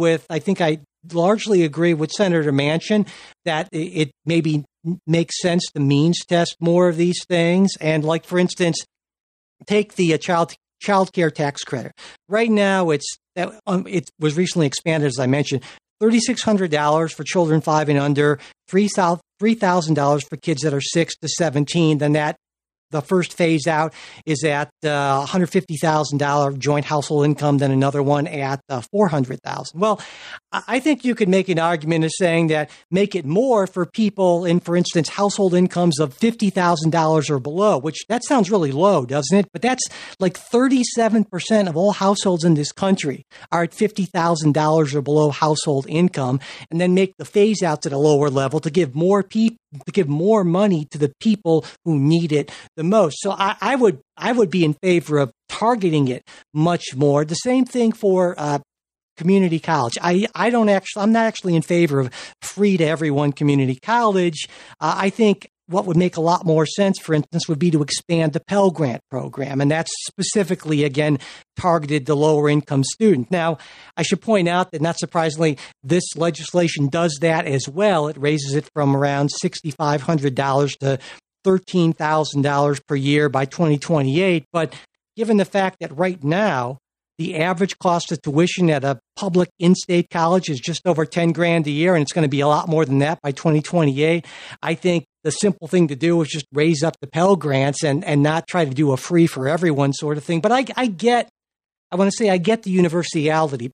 largely agree with Senator Manchin that it maybe makes sense to means test more of these things. And like, for instance, take the child care tax credit. Right now, it was recently expanded, as I mentioned, $3,600 for children 5 and under, $3,000 for kids that are 6 to 17. Then the first phase out is at $150,000 joint household income, then another one at $400,000. Well, I think you could make an argument of saying that make it more for people in, for instance, household incomes of $50,000 or below, which that sounds really low, doesn't it? But that's like 37% of all households in this country are at $50,000 or below household income, and then make the phase outs at a lower level to give more money to the people who need it the most. So I would be in favor of targeting it much more. The same thing for community college. I'm not actually in favor of free to everyone community college. I think what would make a lot more sense, for instance, would be to expand the Pell Grant program. And that's specifically, again, targeted to lower income students. Now, I should point out that, not surprisingly, this legislation does that as well. It raises it from around $6,500 to $13,000 per year by 2028. But given the fact that right now, the average cost of tuition at a public in-state college is just over $10,000 a year, and it's going to be a lot more than that by 2028. I think the simple thing to do is just raise up the Pell Grants and not try to do a free for everyone sort of thing. But I get the universality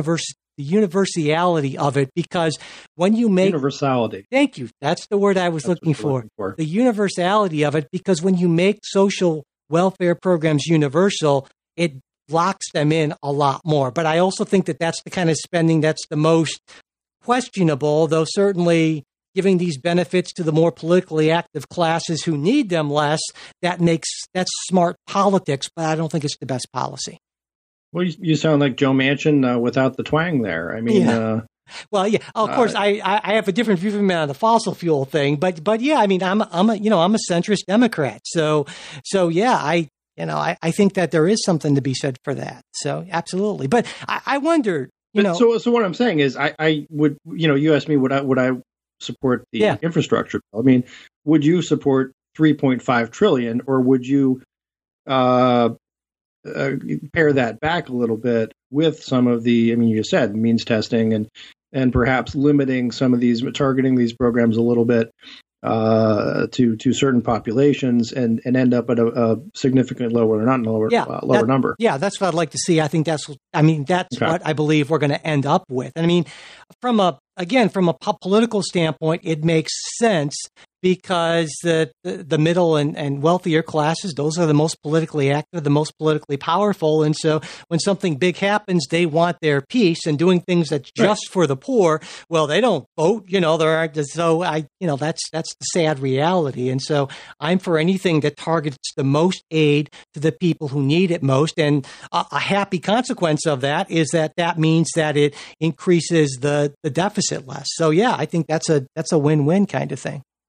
of it, because when you make universality. Thank you. That's the word I was looking for. The universality of it, because when you make social welfare programs universal, it locks them in a lot more. But I also think that that's the kind of spending that's the most questionable, though certainly giving these benefits to the more politically active classes who need them less, that's smart politics, but I don't think it's the best policy. Well, you sound like Joe Manchin without the twang there. I mean, yeah. Well, yeah. Of course, I have a different view from him on the fossil fuel thing, but yeah. I mean, I'm a centrist Democrat, so yeah. I think that there is something to be said for that. So absolutely. But I wonder, So what I'm saying is, I would, you asked me would I support the infrastructure bill? I mean, would you support $3.5 trillion, or would you pare that back a little bit with some of the, you said means testing and perhaps limiting some of these, targeting these programs a little bit to certain populations and end up at a significant lower number. Yeah, that's what I'd like to see. I think that's what I believe we're going to end up with. And from a political standpoint, it makes sense, because the middle and wealthier classes, those are the most politically active, the most politically powerful. And so when something big happens, they want their piece, and doing things that's just for the poor, well, they don't vote, that's the sad reality. And so I'm for anything that targets the most aid to the people who need it most. And a happy consequence of that is that means that it increases the deficit less. So yeah, I think that's a win-win kind of thing.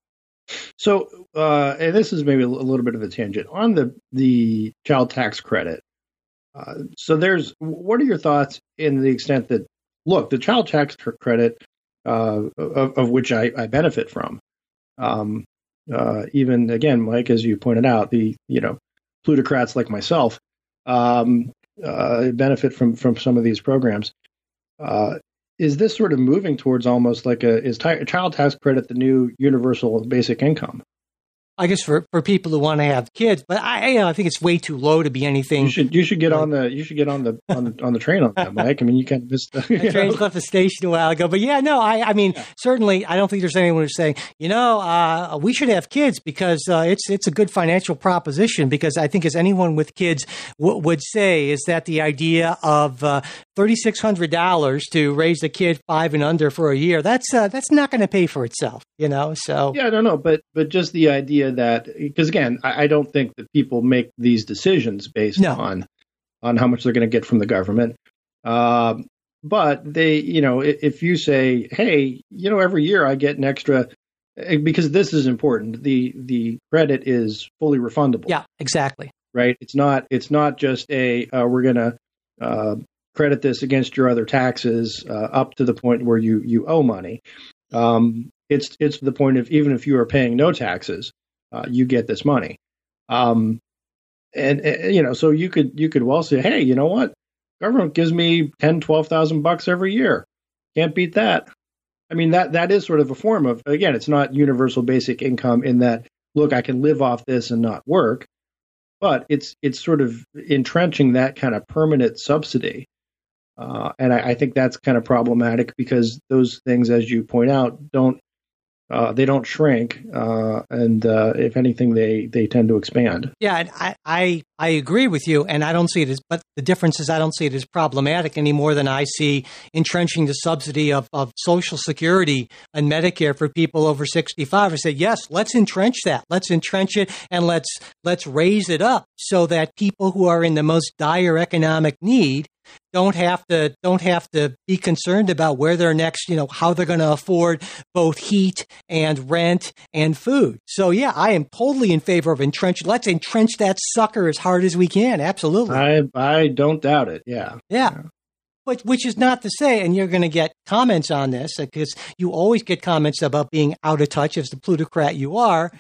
So, and this is maybe a little bit of a tangent on the child tax credit. So, what are your thoughts in the extent that, look, the child tax credit, of which I benefit from, even again, Mike, as you pointed out, the plutocrats like myself benefit from some of these programs. Is this sort of moving towards almost like is child tax credit the new universal basic income? I guess for people who want to have kids, but I think it's way too low to be anything. You should get on the train on that, Mike. I mean, you kind of missed. The train left the station a while ago, but yeah, no, I mean, certainly, I don't think there's anyone who's saying, we should have kids because it's a good financial proposition. Because I think, as anyone with kids would say, is that the idea of $3,600 to raise a kid 5 and under for a year, that's not going to pay for itself, So yeah, I don't know, but just the idea that, because again, I don't think that people make these decisions based on how much they're going to get from the government. But they, if you say, hey, every year I get an extra, because this is important, the credit is fully refundable. Yeah, exactly. Right. It's not just we're going to credit this against your other taxes up to the point where you owe money. It's to the point of, even if you are paying no taxes, you get this money. So you could well say, hey, you know what? Government gives me $10,000-$12,000 every year. Can't beat that. I mean, that is sort of a form of, again, it's not universal basic income in that, look, I can live off this and not work, but it's sort of entrenching that kind of permanent subsidy. And I think that's kind of problematic because those things, as you point out, don't shrink, and if anything, they tend to expand. Yeah, and I agree with you, and I don't see it as. But the difference is, I don't see it as problematic any more than I see entrenching the subsidy of Social Security and Medicare for people over 65. I say, yes, let's entrench that. Let's entrench it, and let's raise it up so that people who are in the most dire economic need don't have to be concerned about where they're next, how they're going to afford both heat and rent and food. So yeah, I am totally in favor of entrench. Let's entrench that sucker as hard as we can. Absolutely. I don't doubt it. Yeah. Yeah. But which is not to say, and you're going to get comments on this because you always get comments about being out of touch as the plutocrat you are.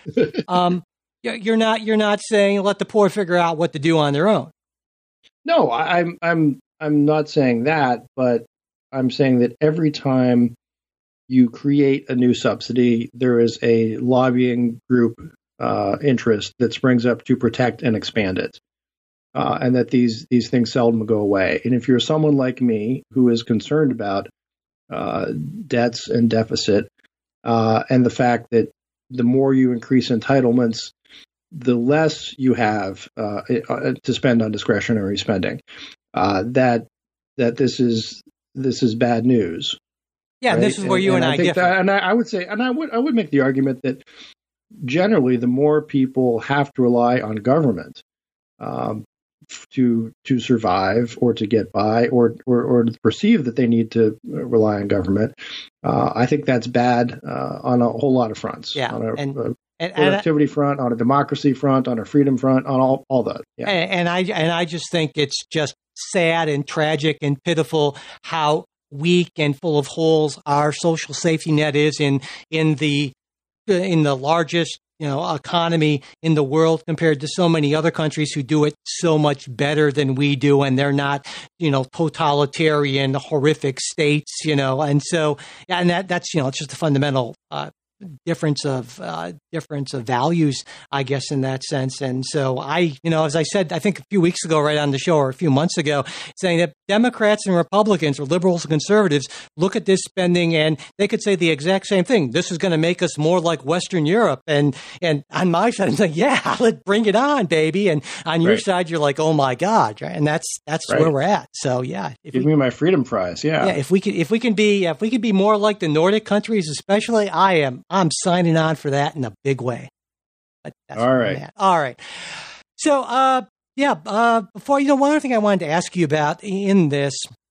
You're not saying let the poor figure out what to do on their own. No, I'm not saying that, but I'm saying that every time you create a new subsidy, there is a lobbying group interest that springs up to protect and expand it, and that these things seldom go away. And if you're someone like me who is concerned about debts and deficit, and the fact that the more you increase entitlements, the less you have to spend on discretionary spending. That this is bad news. Yeah, right? This is where you and I differ. I would say, and I would make the argument that generally, the more people have to rely on government to survive or to get by, or to perceive that they need to rely on government, I think that's bad on a whole lot of fronts. Yeah, on a productivity front, on a democracy front, on a freedom front, on all that. Yeah. And I just think it's just sad and tragic and pitiful how weak and full of holes our social safety net is in the largest economy in the world compared to so many other countries who do it so much better than we do, and they're not totalitarian horrific states, and so and that's it's just a fundamental difference of values, I guess, in that sense. And so as I said, I think a few weeks ago, right on the show, or a few months ago, saying that Democrats and Republicans, or liberals and conservatives, look at this spending and they could say the exact same thing. This is going to make us more like Western Europe. And on my side, I'm like, yeah, let's bring it on, baby. And on your side, you're like, oh my God. Right? And that's where we're at. So yeah. Give me my freedom prize. Yeah. Yeah. If we could be more like the Nordic countries, especially, I'm signing on for that in a big way. But that's all right. All right. So, before, one other thing I wanted to ask you about in this,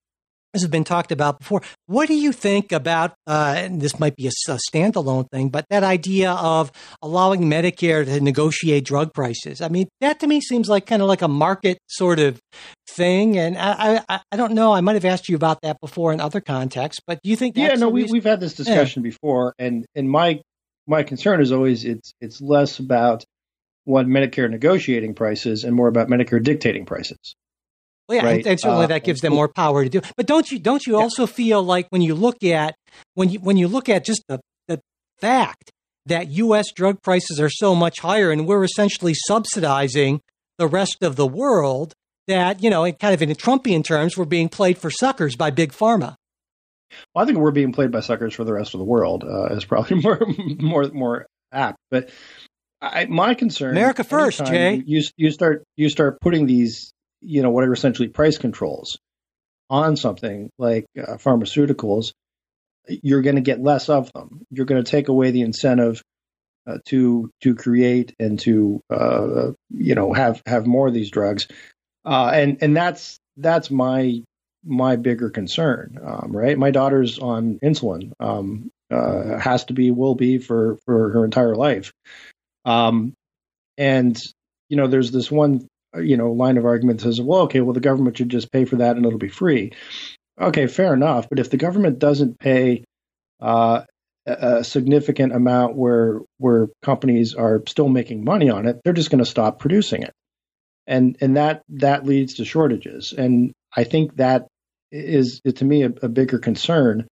this has been talked about before. What do you think about, and this might be a standalone thing, but that idea of allowing Medicare to negotiate drug prices? I mean, that to me seems like kind of like a market sort of thing. And I don't know. I might have asked you about that before in other contexts, but do you think that's we've had this discussion before. And my concern is always it's less about what Medicare negotiating prices and more about Medicare dictating prices. Well, yeah, right? and certainly that gives them more power to do. But don't you also feel like when you look at just the fact that U.S. drug prices are so much higher and we're essentially subsidizing the rest of the world, that, you know, kind of in Trumpian terms, we're being played for suckers by big pharma. Well, I think we're being played by suckers for the rest of the world is probably more apt. But my concern, America first, Jay. You start putting these, you know, what are essentially price controls on something like pharmaceuticals, you're going to get less of them. You're going to take away the incentive to create and to have more of these drugs, and that's my bigger concern. Right, my daughter's on insulin, has to be, will be for her entire life, and you know, there's this one, you know, line of argument that says, well, okay, well, the government should just pay for that and it'll be free. Okay, fair enough. But if the government doesn't pay a significant amount where companies are still making money on it, they're just going to stop producing it. And that leads to shortages. And I think that is, to me, a bigger concern,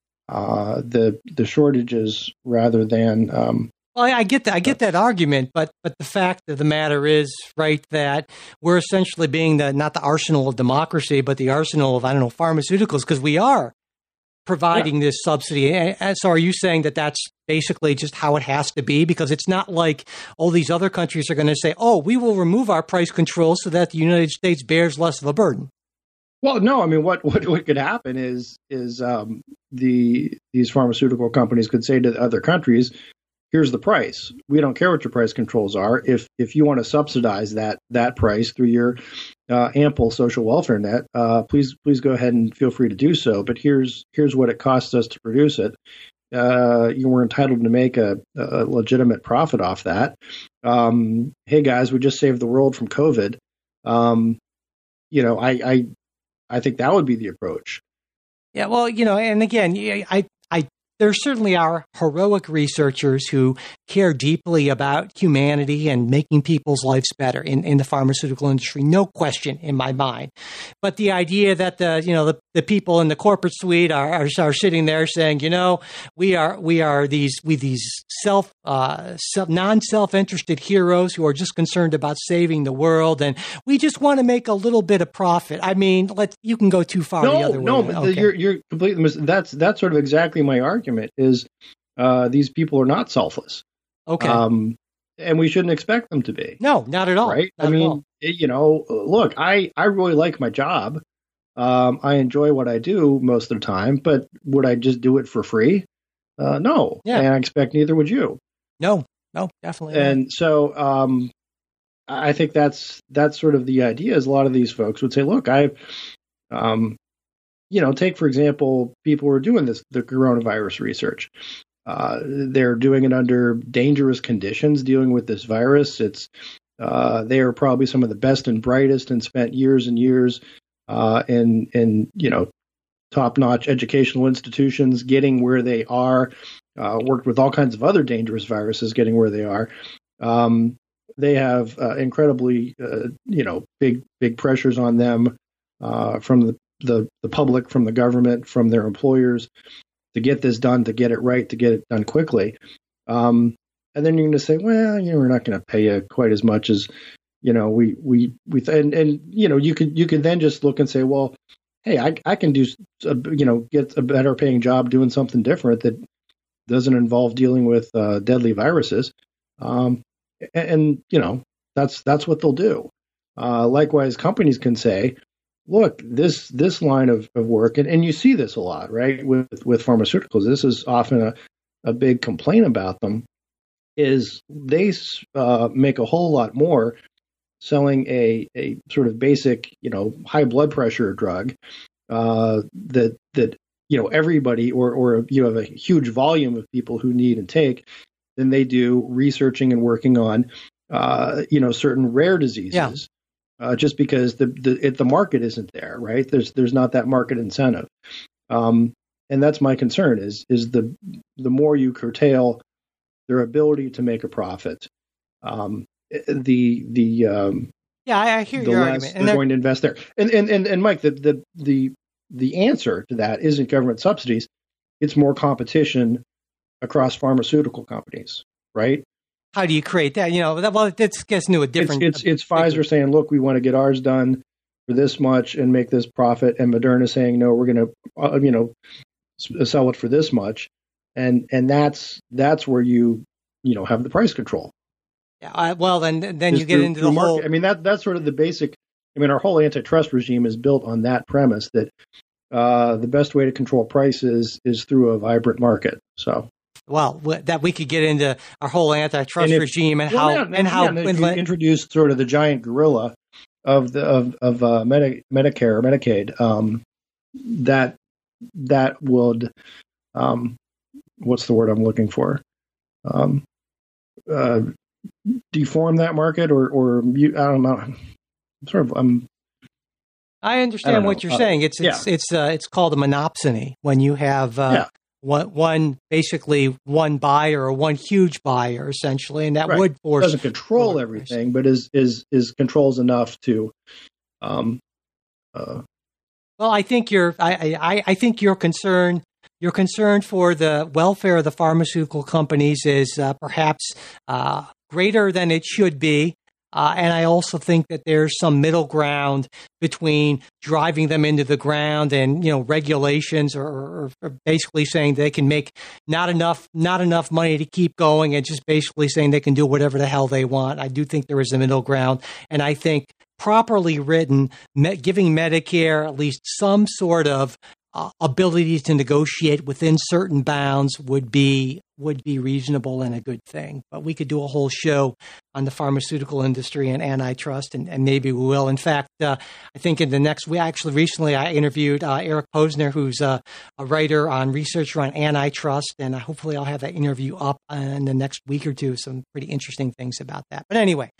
the shortages rather than well, I get that. I get that argument, but the fact of the matter is, right, that we're essentially being not the arsenal of democracy, but the arsenal of, pharmaceuticals, because we are providing this subsidy. And so are you saying that that's basically just how it has to be? Because it's not like all these other countries are going to say, oh, we will remove our price controls so that the United States bears less of a burden. Well, no, I mean, what could happen is these pharmaceutical companies could say to other countries, here's the price. We don't care what your price controls are. If you want to subsidize that price through your ample social welfare net, please go ahead and feel free to do so. But here's what it costs us to produce it. You were entitled to make a legitimate profit off that. Hey guys, we just saved the world from COVID. You know, I think that would be the approach. Yeah, well, you know, and again, there certainly are heroic researchers who care deeply about humanity and making people's lives better in the pharmaceutical industry, no question in my mind. But the idea that the people in the corporate suite are sitting there saying, you know, we are these non-self-interested heroes who are just concerned about saving the world, and we just want to make a little bit of profit. I mean, you can go too far the other way. No, you're completely that's sort of exactly my argument. Is these people are not selfless. Okay. And we shouldn't expect them to be. No, not at all. Right? Not you know, look, I really like my job. I enjoy what I do most of the time, but would I just do it for free? No. Yeah. And I expect neither would you. No, definitely not. And so I think that's sort of the idea, is a lot of these folks would say, look, you know, take, for example, people who are doing the coronavirus research. They're doing it under dangerous conditions, dealing with this virus. They are probably some of the best and brightest and spent years and years in you know, top-notch educational institutions getting where they are, worked with all kinds of other dangerous viruses getting where they are. They have incredibly, you know, big pressures on them from the public, from the government, from their employers to get this done, to get it right, to get it done quickly. And then you're going to say, well, you know, we're not going to pay you quite as much as, you know, and you know, you could then just look and say, well, hey, I can do, you know, get a better paying job doing something different that doesn't involve dealing with deadly viruses. And you know, that's what they'll do. Likewise, companies can say, look, this line of work, and you see this a lot, right, with pharmaceuticals. This is often a big complaint about them, is they make a whole lot more selling a sort of basic, you know, high blood pressure drug that everybody or you have a huge volume of people who need and take than they do researching and working on certain rare diseases. Just because the market isn't there, right? There's not that market incentive, and that's my concern. Is the more you curtail their ability to make a profit, I hear the your less argument. they're going to invest there. And Mike, the answer to that isn't government subsidies; it's more competition across pharmaceutical companies, right? How do you create that? Well, this gets into a different. It's Pfizer saying, "Look, we want to get ours done for this much and make this profit," and Moderna saying, "No, we're going to, sell it for this much," and that's where you have the price control. Yeah. Then you get into the market. whole. I mean, that's sort of the basic. I mean, our whole antitrust regime is built on that premise that the best way to control prices is through a vibrant market. So. Well, that we could get into our whole antitrust regime and how you introduced sort of the giant gorilla of Medicare, Medicaid. That would what's the word I'm looking for? Deform that market or I don't know. I understand what you're saying. It's called a monopsony when you have. One buyer or one huge buyer essentially, and that would force doesn't control everything, but is controls enough to. Well, I think I think your concern for the welfare of the pharmaceutical companies is perhaps greater than it should be. And I also think that there's some middle ground between driving them into the ground and, regulations or basically saying they can make not enough money to keep going and just basically saying they can do whatever the hell they want. I do think there is a middle ground. And I think properly written, giving Medicare at least some sort of ability to negotiate within certain bounds would be reasonable and a good thing. But we could do a whole show on the pharmaceutical industry and antitrust, and maybe we will. In fact, I think in the next week, recently I interviewed Eric Posner, who's a writer on researcher on antitrust, and hopefully I'll have that interview up in the next week or two. Some pretty interesting things about that. But anyway,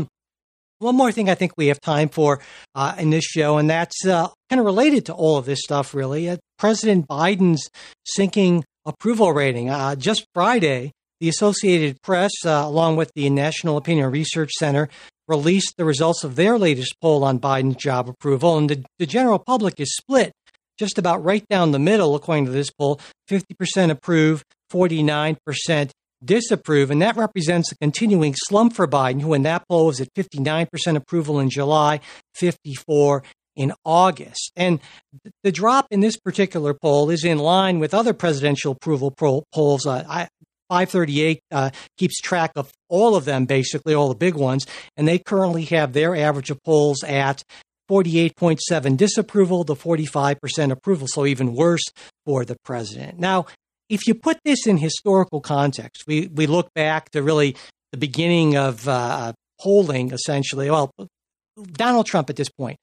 one more thing I think we have time for in this show, and that's kind of related to all of this stuff, really. President Biden's sinking approval rating. Just Friday, the Associated Press, along with the National Opinion Research Center, released the results of their latest poll on Biden's job approval, and the general public is split just about right down the middle, according to this poll. 50% approve, 49% disapprove, and that represents a continuing slump for Biden, who in that poll was at 59% approval in July, 54% in August. And the drop in this particular poll is in line with other presidential approval polls. 538 keeps track of all of them, basically all the big ones, and they currently have their average of polls at 48.7 disapproval to 45% approval, so even worse for the president. Now, if you put this in historical context, we look back to really the beginning of polling, essentially. Well, Donald Trump at this point,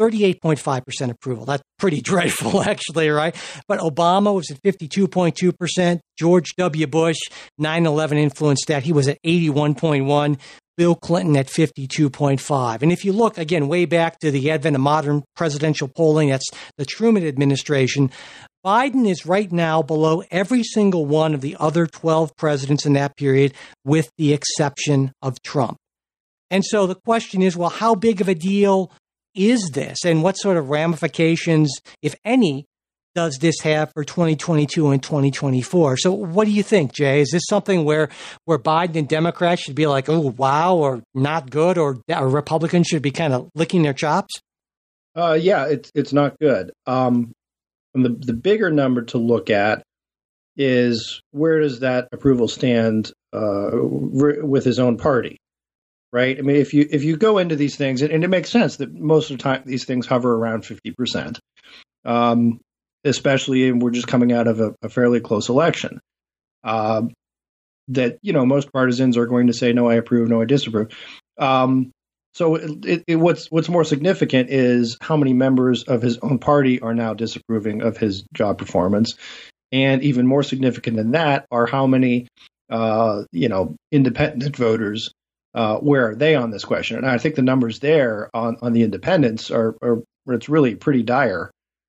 38.5% approval. That's pretty dreadful, actually, right? But Obama was at 52.2%. George W. Bush, 9/11 influenced that. He was at 81.1%. Bill Clinton at 52.5%. And if you look, again, way back to the advent of modern presidential polling, that's the Truman administration, Biden is right now below every single one of the other 12 presidents in that period, with the exception of Trump. And so the question is, well, how big of a deal is this? And what sort of ramifications, if any, does this have for 2022 and 2024? So what do you think, Jay? Is this something where Biden and Democrats should be like, oh, wow, or not good, or Republicans should be kind of licking their chops? Yeah, it's not good. And the bigger number to look at is, where does that approval stand with his own party, right? I mean, if you go into these things, and it makes sense that most of the time these things hover around 50%, especially, and we're just coming out of a fairly close election, that, most partisans are going to say, no, I approve, no, I disapprove. So what's more significant is how many members of his own party are now disapproving of his job performance, and even more significant than that are how many independent voters. Where are they on this question? And I think the numbers there on the independents are it's really pretty dire.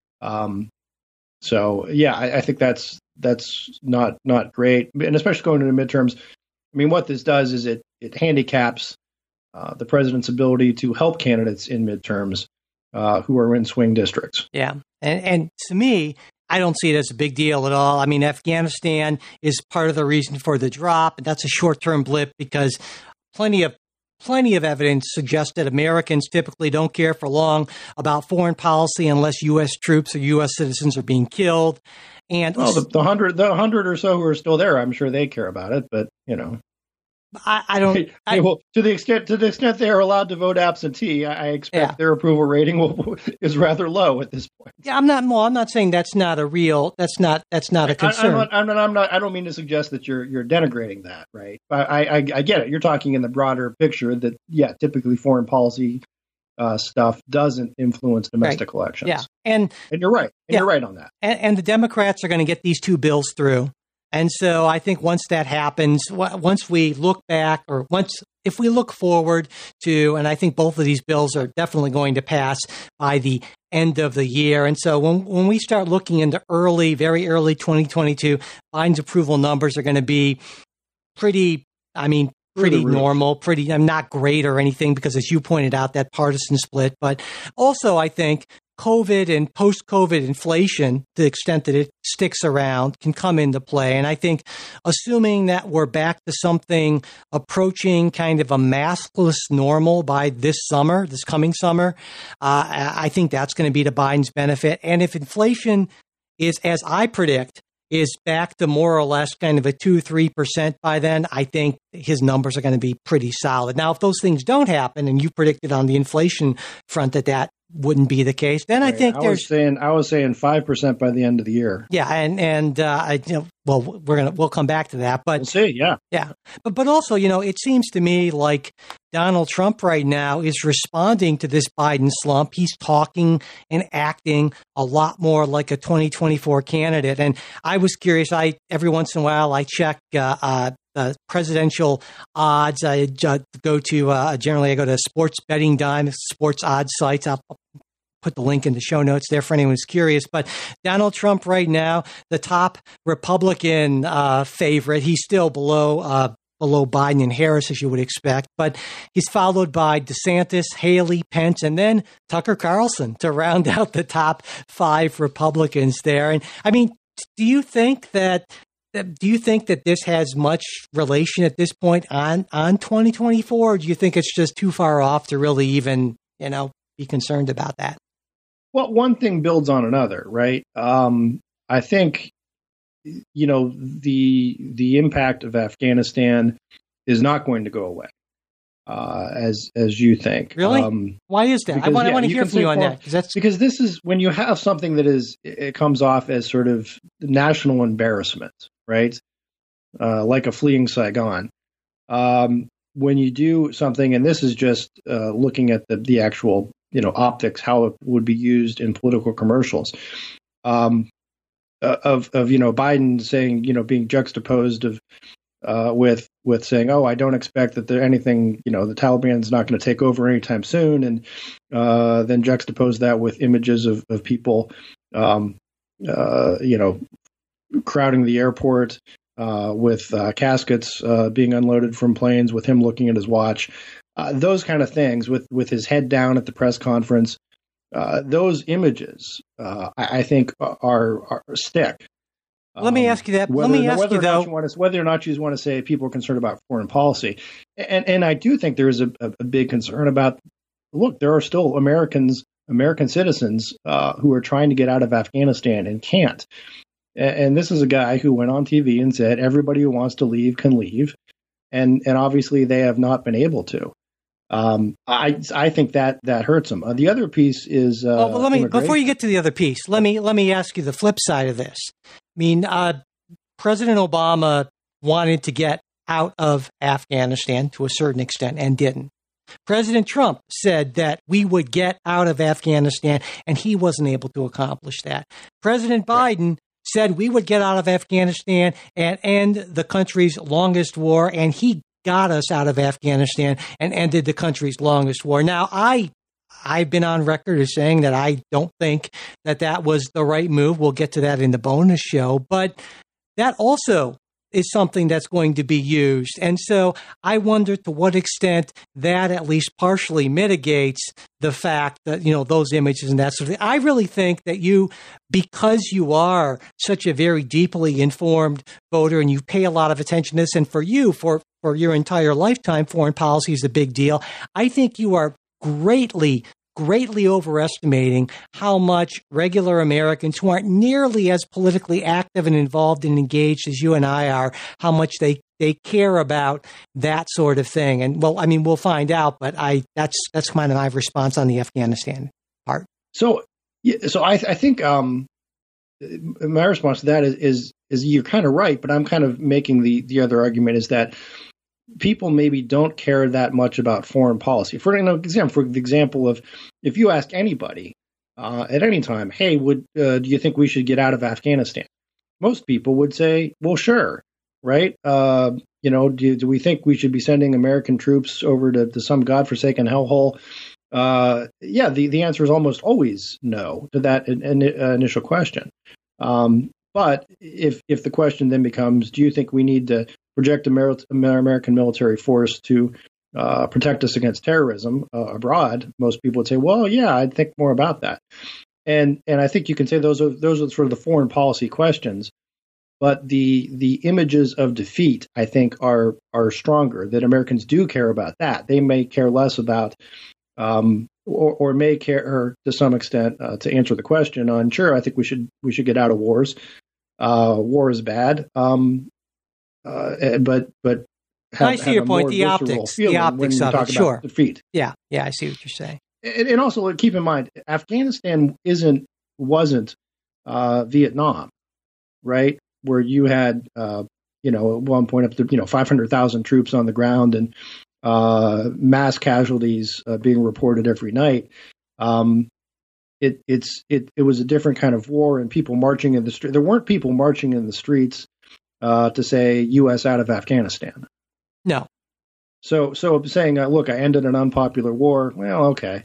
So yeah, I think that's not great, and especially going into midterms. I mean, what this does is it handicaps the president's ability to help candidates in midterms who are in swing districts. Yeah, and to me, I don't see it as a big deal at all. I mean, Afghanistan is part of the reason for the drop, and that's a short-term blip because plenty of evidence suggests that Americans typically don't care for long about foreign policy unless U.S. troops or U.S. citizens are being killed. And well, the 100 or so who are still there, I'm sure they care about it, but I don't. Well, to the extent they are allowed to vote absentee, I expect their approval rating is rather low at this point. Yeah, I'm not saying that's not a concern. I don't mean to suggest that you're denigrating that, right? I get it. You're talking in the broader picture that typically foreign policy stuff doesn't influence domestic elections. Yeah, and you're right. You're right on that. And the Democrats are going to get these two bills through. And so I think once that happens, once we look back if we look forward to, and I think both of these bills are definitely going to pass by the end of the year. And so when we start looking into very early 2022, Biden's approval numbers are going to be pretty normal, not great or anything, because as you pointed out, that partisan split. But also I think COVID and post-COVID inflation, to the extent that it sticks around, can come into play. And I think assuming that we're back to something approaching kind of a maskless normal by this coming summer, I think that's going to be to Biden's benefit. And if inflation is, as I predict, is back to more or less kind of a 2-3% by then, I think his numbers are going to be pretty solid. Now, if those things don't happen, and you predicted on the inflation front that wouldn't be the case, then I think I was saying 5% by the end of the year. Yeah, we'll come back to that, but we'll see. Yeah, but also, it seems to me like Donald Trump right now is responding to this Biden slump. He's talking and acting a lot more like a 2024 candidate. And I was curious. Every once in a while I check presidential odds. I go to generally I go to Sports Betting Dime, sports odds sites. I'll put the link in the show notes there for anyone who's curious. But Donald Trump right now, the top Republican favorite, he's still below Biden and Harris, as you would expect. But he's followed by DeSantis, Haley, Pence, and then Tucker Carlson to round out the top 5 Republicans there. And I mean, do you think that this has much relation at this point on 2024? Or do you think it's just too far off to really even, be concerned about that? Well, one thing builds on another, right? I think, the impact of Afghanistan is not going to go away, as you think. Really? Why is that? I want to hear from you on that. Because this is when you have something that it comes off as sort of national embarrassment, right? Like a fleeing Saigon. When you do something, and this is just looking at the actual, optics, how it would be used in political commercials, of Biden saying, being juxtaposed with saying, oh, I don't expect that anything, the Taliban's not going to take over anytime soon, and then juxtapose that with images of people, crowding the airport with caskets being unloaded from planes, with him looking at his watch, those kind of things, with his head down at the press conference. Those images, I think, are stick. Let me ask you that. Whether or not you want to say people are concerned about foreign policy, and I do think there is a big concern about. Look, there are still American citizens who are trying to get out of Afghanistan and can't. And this is a guy who went on TV and said everybody who wants to leave can leave, and obviously they have not been able to. I think that hurts him. The other piece is before you get to the other piece, let me ask you the flip side of this. I mean, President Obama wanted to get out of Afghanistan to a certain extent and didn't. President Trump said that we would get out of Afghanistan, and he wasn't able to accomplish that. President Biden said we would get out of Afghanistan and end the country's longest war, and he got us out of Afghanistan and ended the country's longest war. Now, I've been on record as saying that I don't think that was the right move. We'll get to that in the bonus show, but that also is something that's going to be used. And so I wonder to what extent that at least partially mitigates the fact that, those images and that sort of thing. I really think that because you are such a very deeply informed voter and you pay a lot of attention to this, and for you, for your entire lifetime, foreign policy is a big deal. I think you are greatly overestimating how much regular Americans who aren't nearly as politically active and involved and engaged as you and I are, how much they care about that sort of thing. And we'll find out, but that's kind of my response on the Afghanistan part. So I think my response to that is you're kind of right, but I'm kind of making the other argument is that people maybe don't care that much about foreign policy. For the example of, if you ask anybody at any time, hey, do you think we should get out of Afghanistan? Most people would say, well, sure, right? Do we think we should be sending American troops over to some godforsaken hellhole? The answer is almost always no to that initial question. But if the question then becomes, do you think we need to project American military force to protect us against terrorism abroad? Most people would say, well, yeah, I'd think more about that. And I think you can say those are sort of the foreign policy questions. But the images of defeat, I think, are stronger, that Americans do care about that. They may care less about or may care to some extent to answer the question on, sure, I think we should get out of wars. War is bad. But I see your point. The optics of it, sure. Defeat. Yeah, I see what you're saying. And also keep in mind, Afghanistan wasn't Vietnam, right? Where you had at one point up to 500,000 troops on the ground and mass casualties being reported every night. It was a different kind of war, and people marching in the street. There weren't people marching in the streets to say U.S. out of Afghanistan. No. So saying, look, I ended an unpopular war. Well, okay.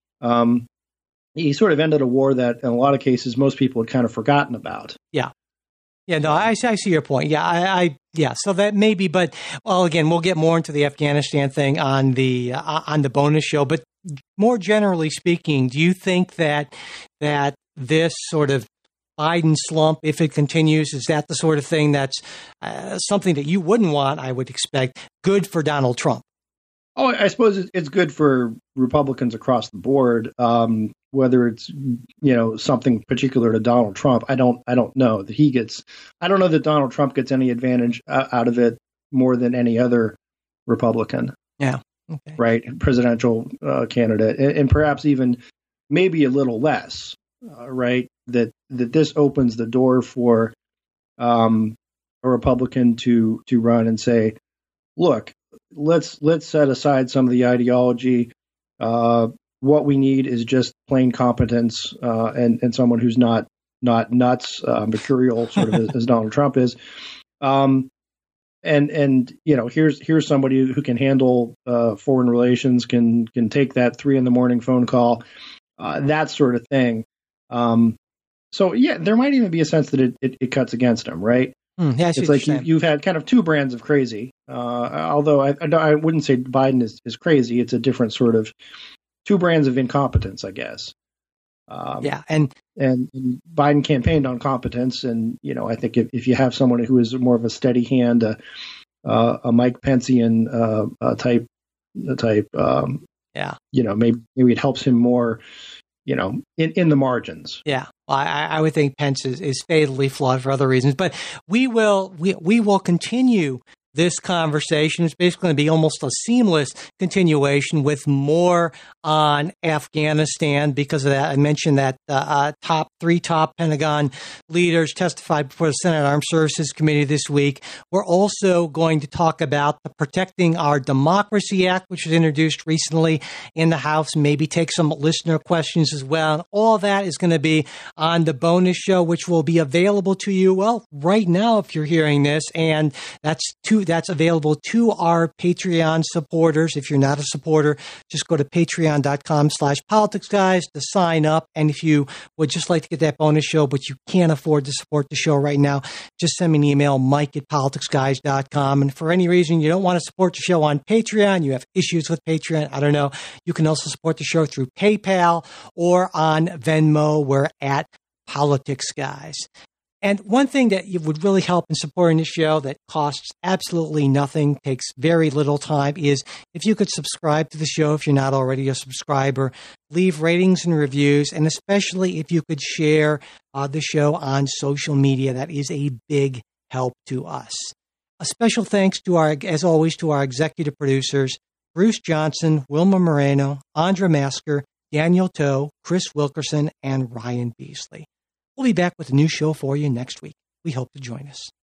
He sort of ended a war that in a lot of cases most people had kind of forgotten about. Yeah. Yeah, no, I see your point. Yeah, so that may be, but again, we'll get more into the Afghanistan thing on the bonus show. But more generally speaking, do you think that this sort of Biden slump, if it continues, is that the sort of thing that's something that you wouldn't want, I would expect, good for Donald Trump? Oh, I suppose it's good for Republicans across the board. Whether it's something particular to Donald Trump, I don't know that I don't know that Donald Trump gets any advantage out of it more than any other Republican. Yeah. Okay. Right, presidential candidate, and perhaps even maybe a little less. Right, that this opens the door for a Republican to run and say, look, let's set aside some of the ideology. What we need is just plain competence and someone who's not nuts, mercurial, sort of as Donald Trump is. And here's somebody who can handle foreign relations, can take that 3 a.m. phone call, that sort of thing. So yeah, there might even be a sense that it cuts against him, right? It's like you've had kind of two brands of crazy. Although I wouldn't say Biden is crazy. It's a different sort of two brands of incompetence, I guess. And Biden campaigned on competence, and I think if you have someone who is more of a steady hand, a Mike Pencean type, maybe it helps him more, in the margins. Yeah, well, I would think Pence is fatally flawed for other reasons, but we will continue this conversation. It's basically going to be almost a seamless continuation with more on Afghanistan. Because of that, I mentioned that three top Pentagon leaders testified before the Senate Armed Services Committee this week. We're also going to talk about the Protecting Our Democracy Act, which was introduced recently in the House, maybe take some listener questions as well. And all that is going to be on the bonus show, which will be available to you, well, right now if you're hearing this, and that's available to our Patreon supporters. If you're not a supporter, just go to patreon.com/politicsguys to sign up. And if you would just like to get that bonus show, but you can't afford to support the show right now, just send me an email, mike@politicsguys.com. And for any reason you don't want to support the show on Patreon, you have issues with Patreon, I don't know, you can also support the show through PayPal or on Venmo. We're at Politics Guys. And one thing that would really help in supporting the show that costs absolutely nothing, takes very little time, is if you could subscribe to the show if you're not already a subscriber, leave ratings and reviews, and especially if you could share the show on social media. That is a big help to us. A special thanks as always, to our executive producers, Bruce Johnson, Wilma Moreno, Andra Masker, Daniel Toe, Chris Wilkerson, and Ryan Beasley. We'll be back with a new show for you next week. We hope to join us.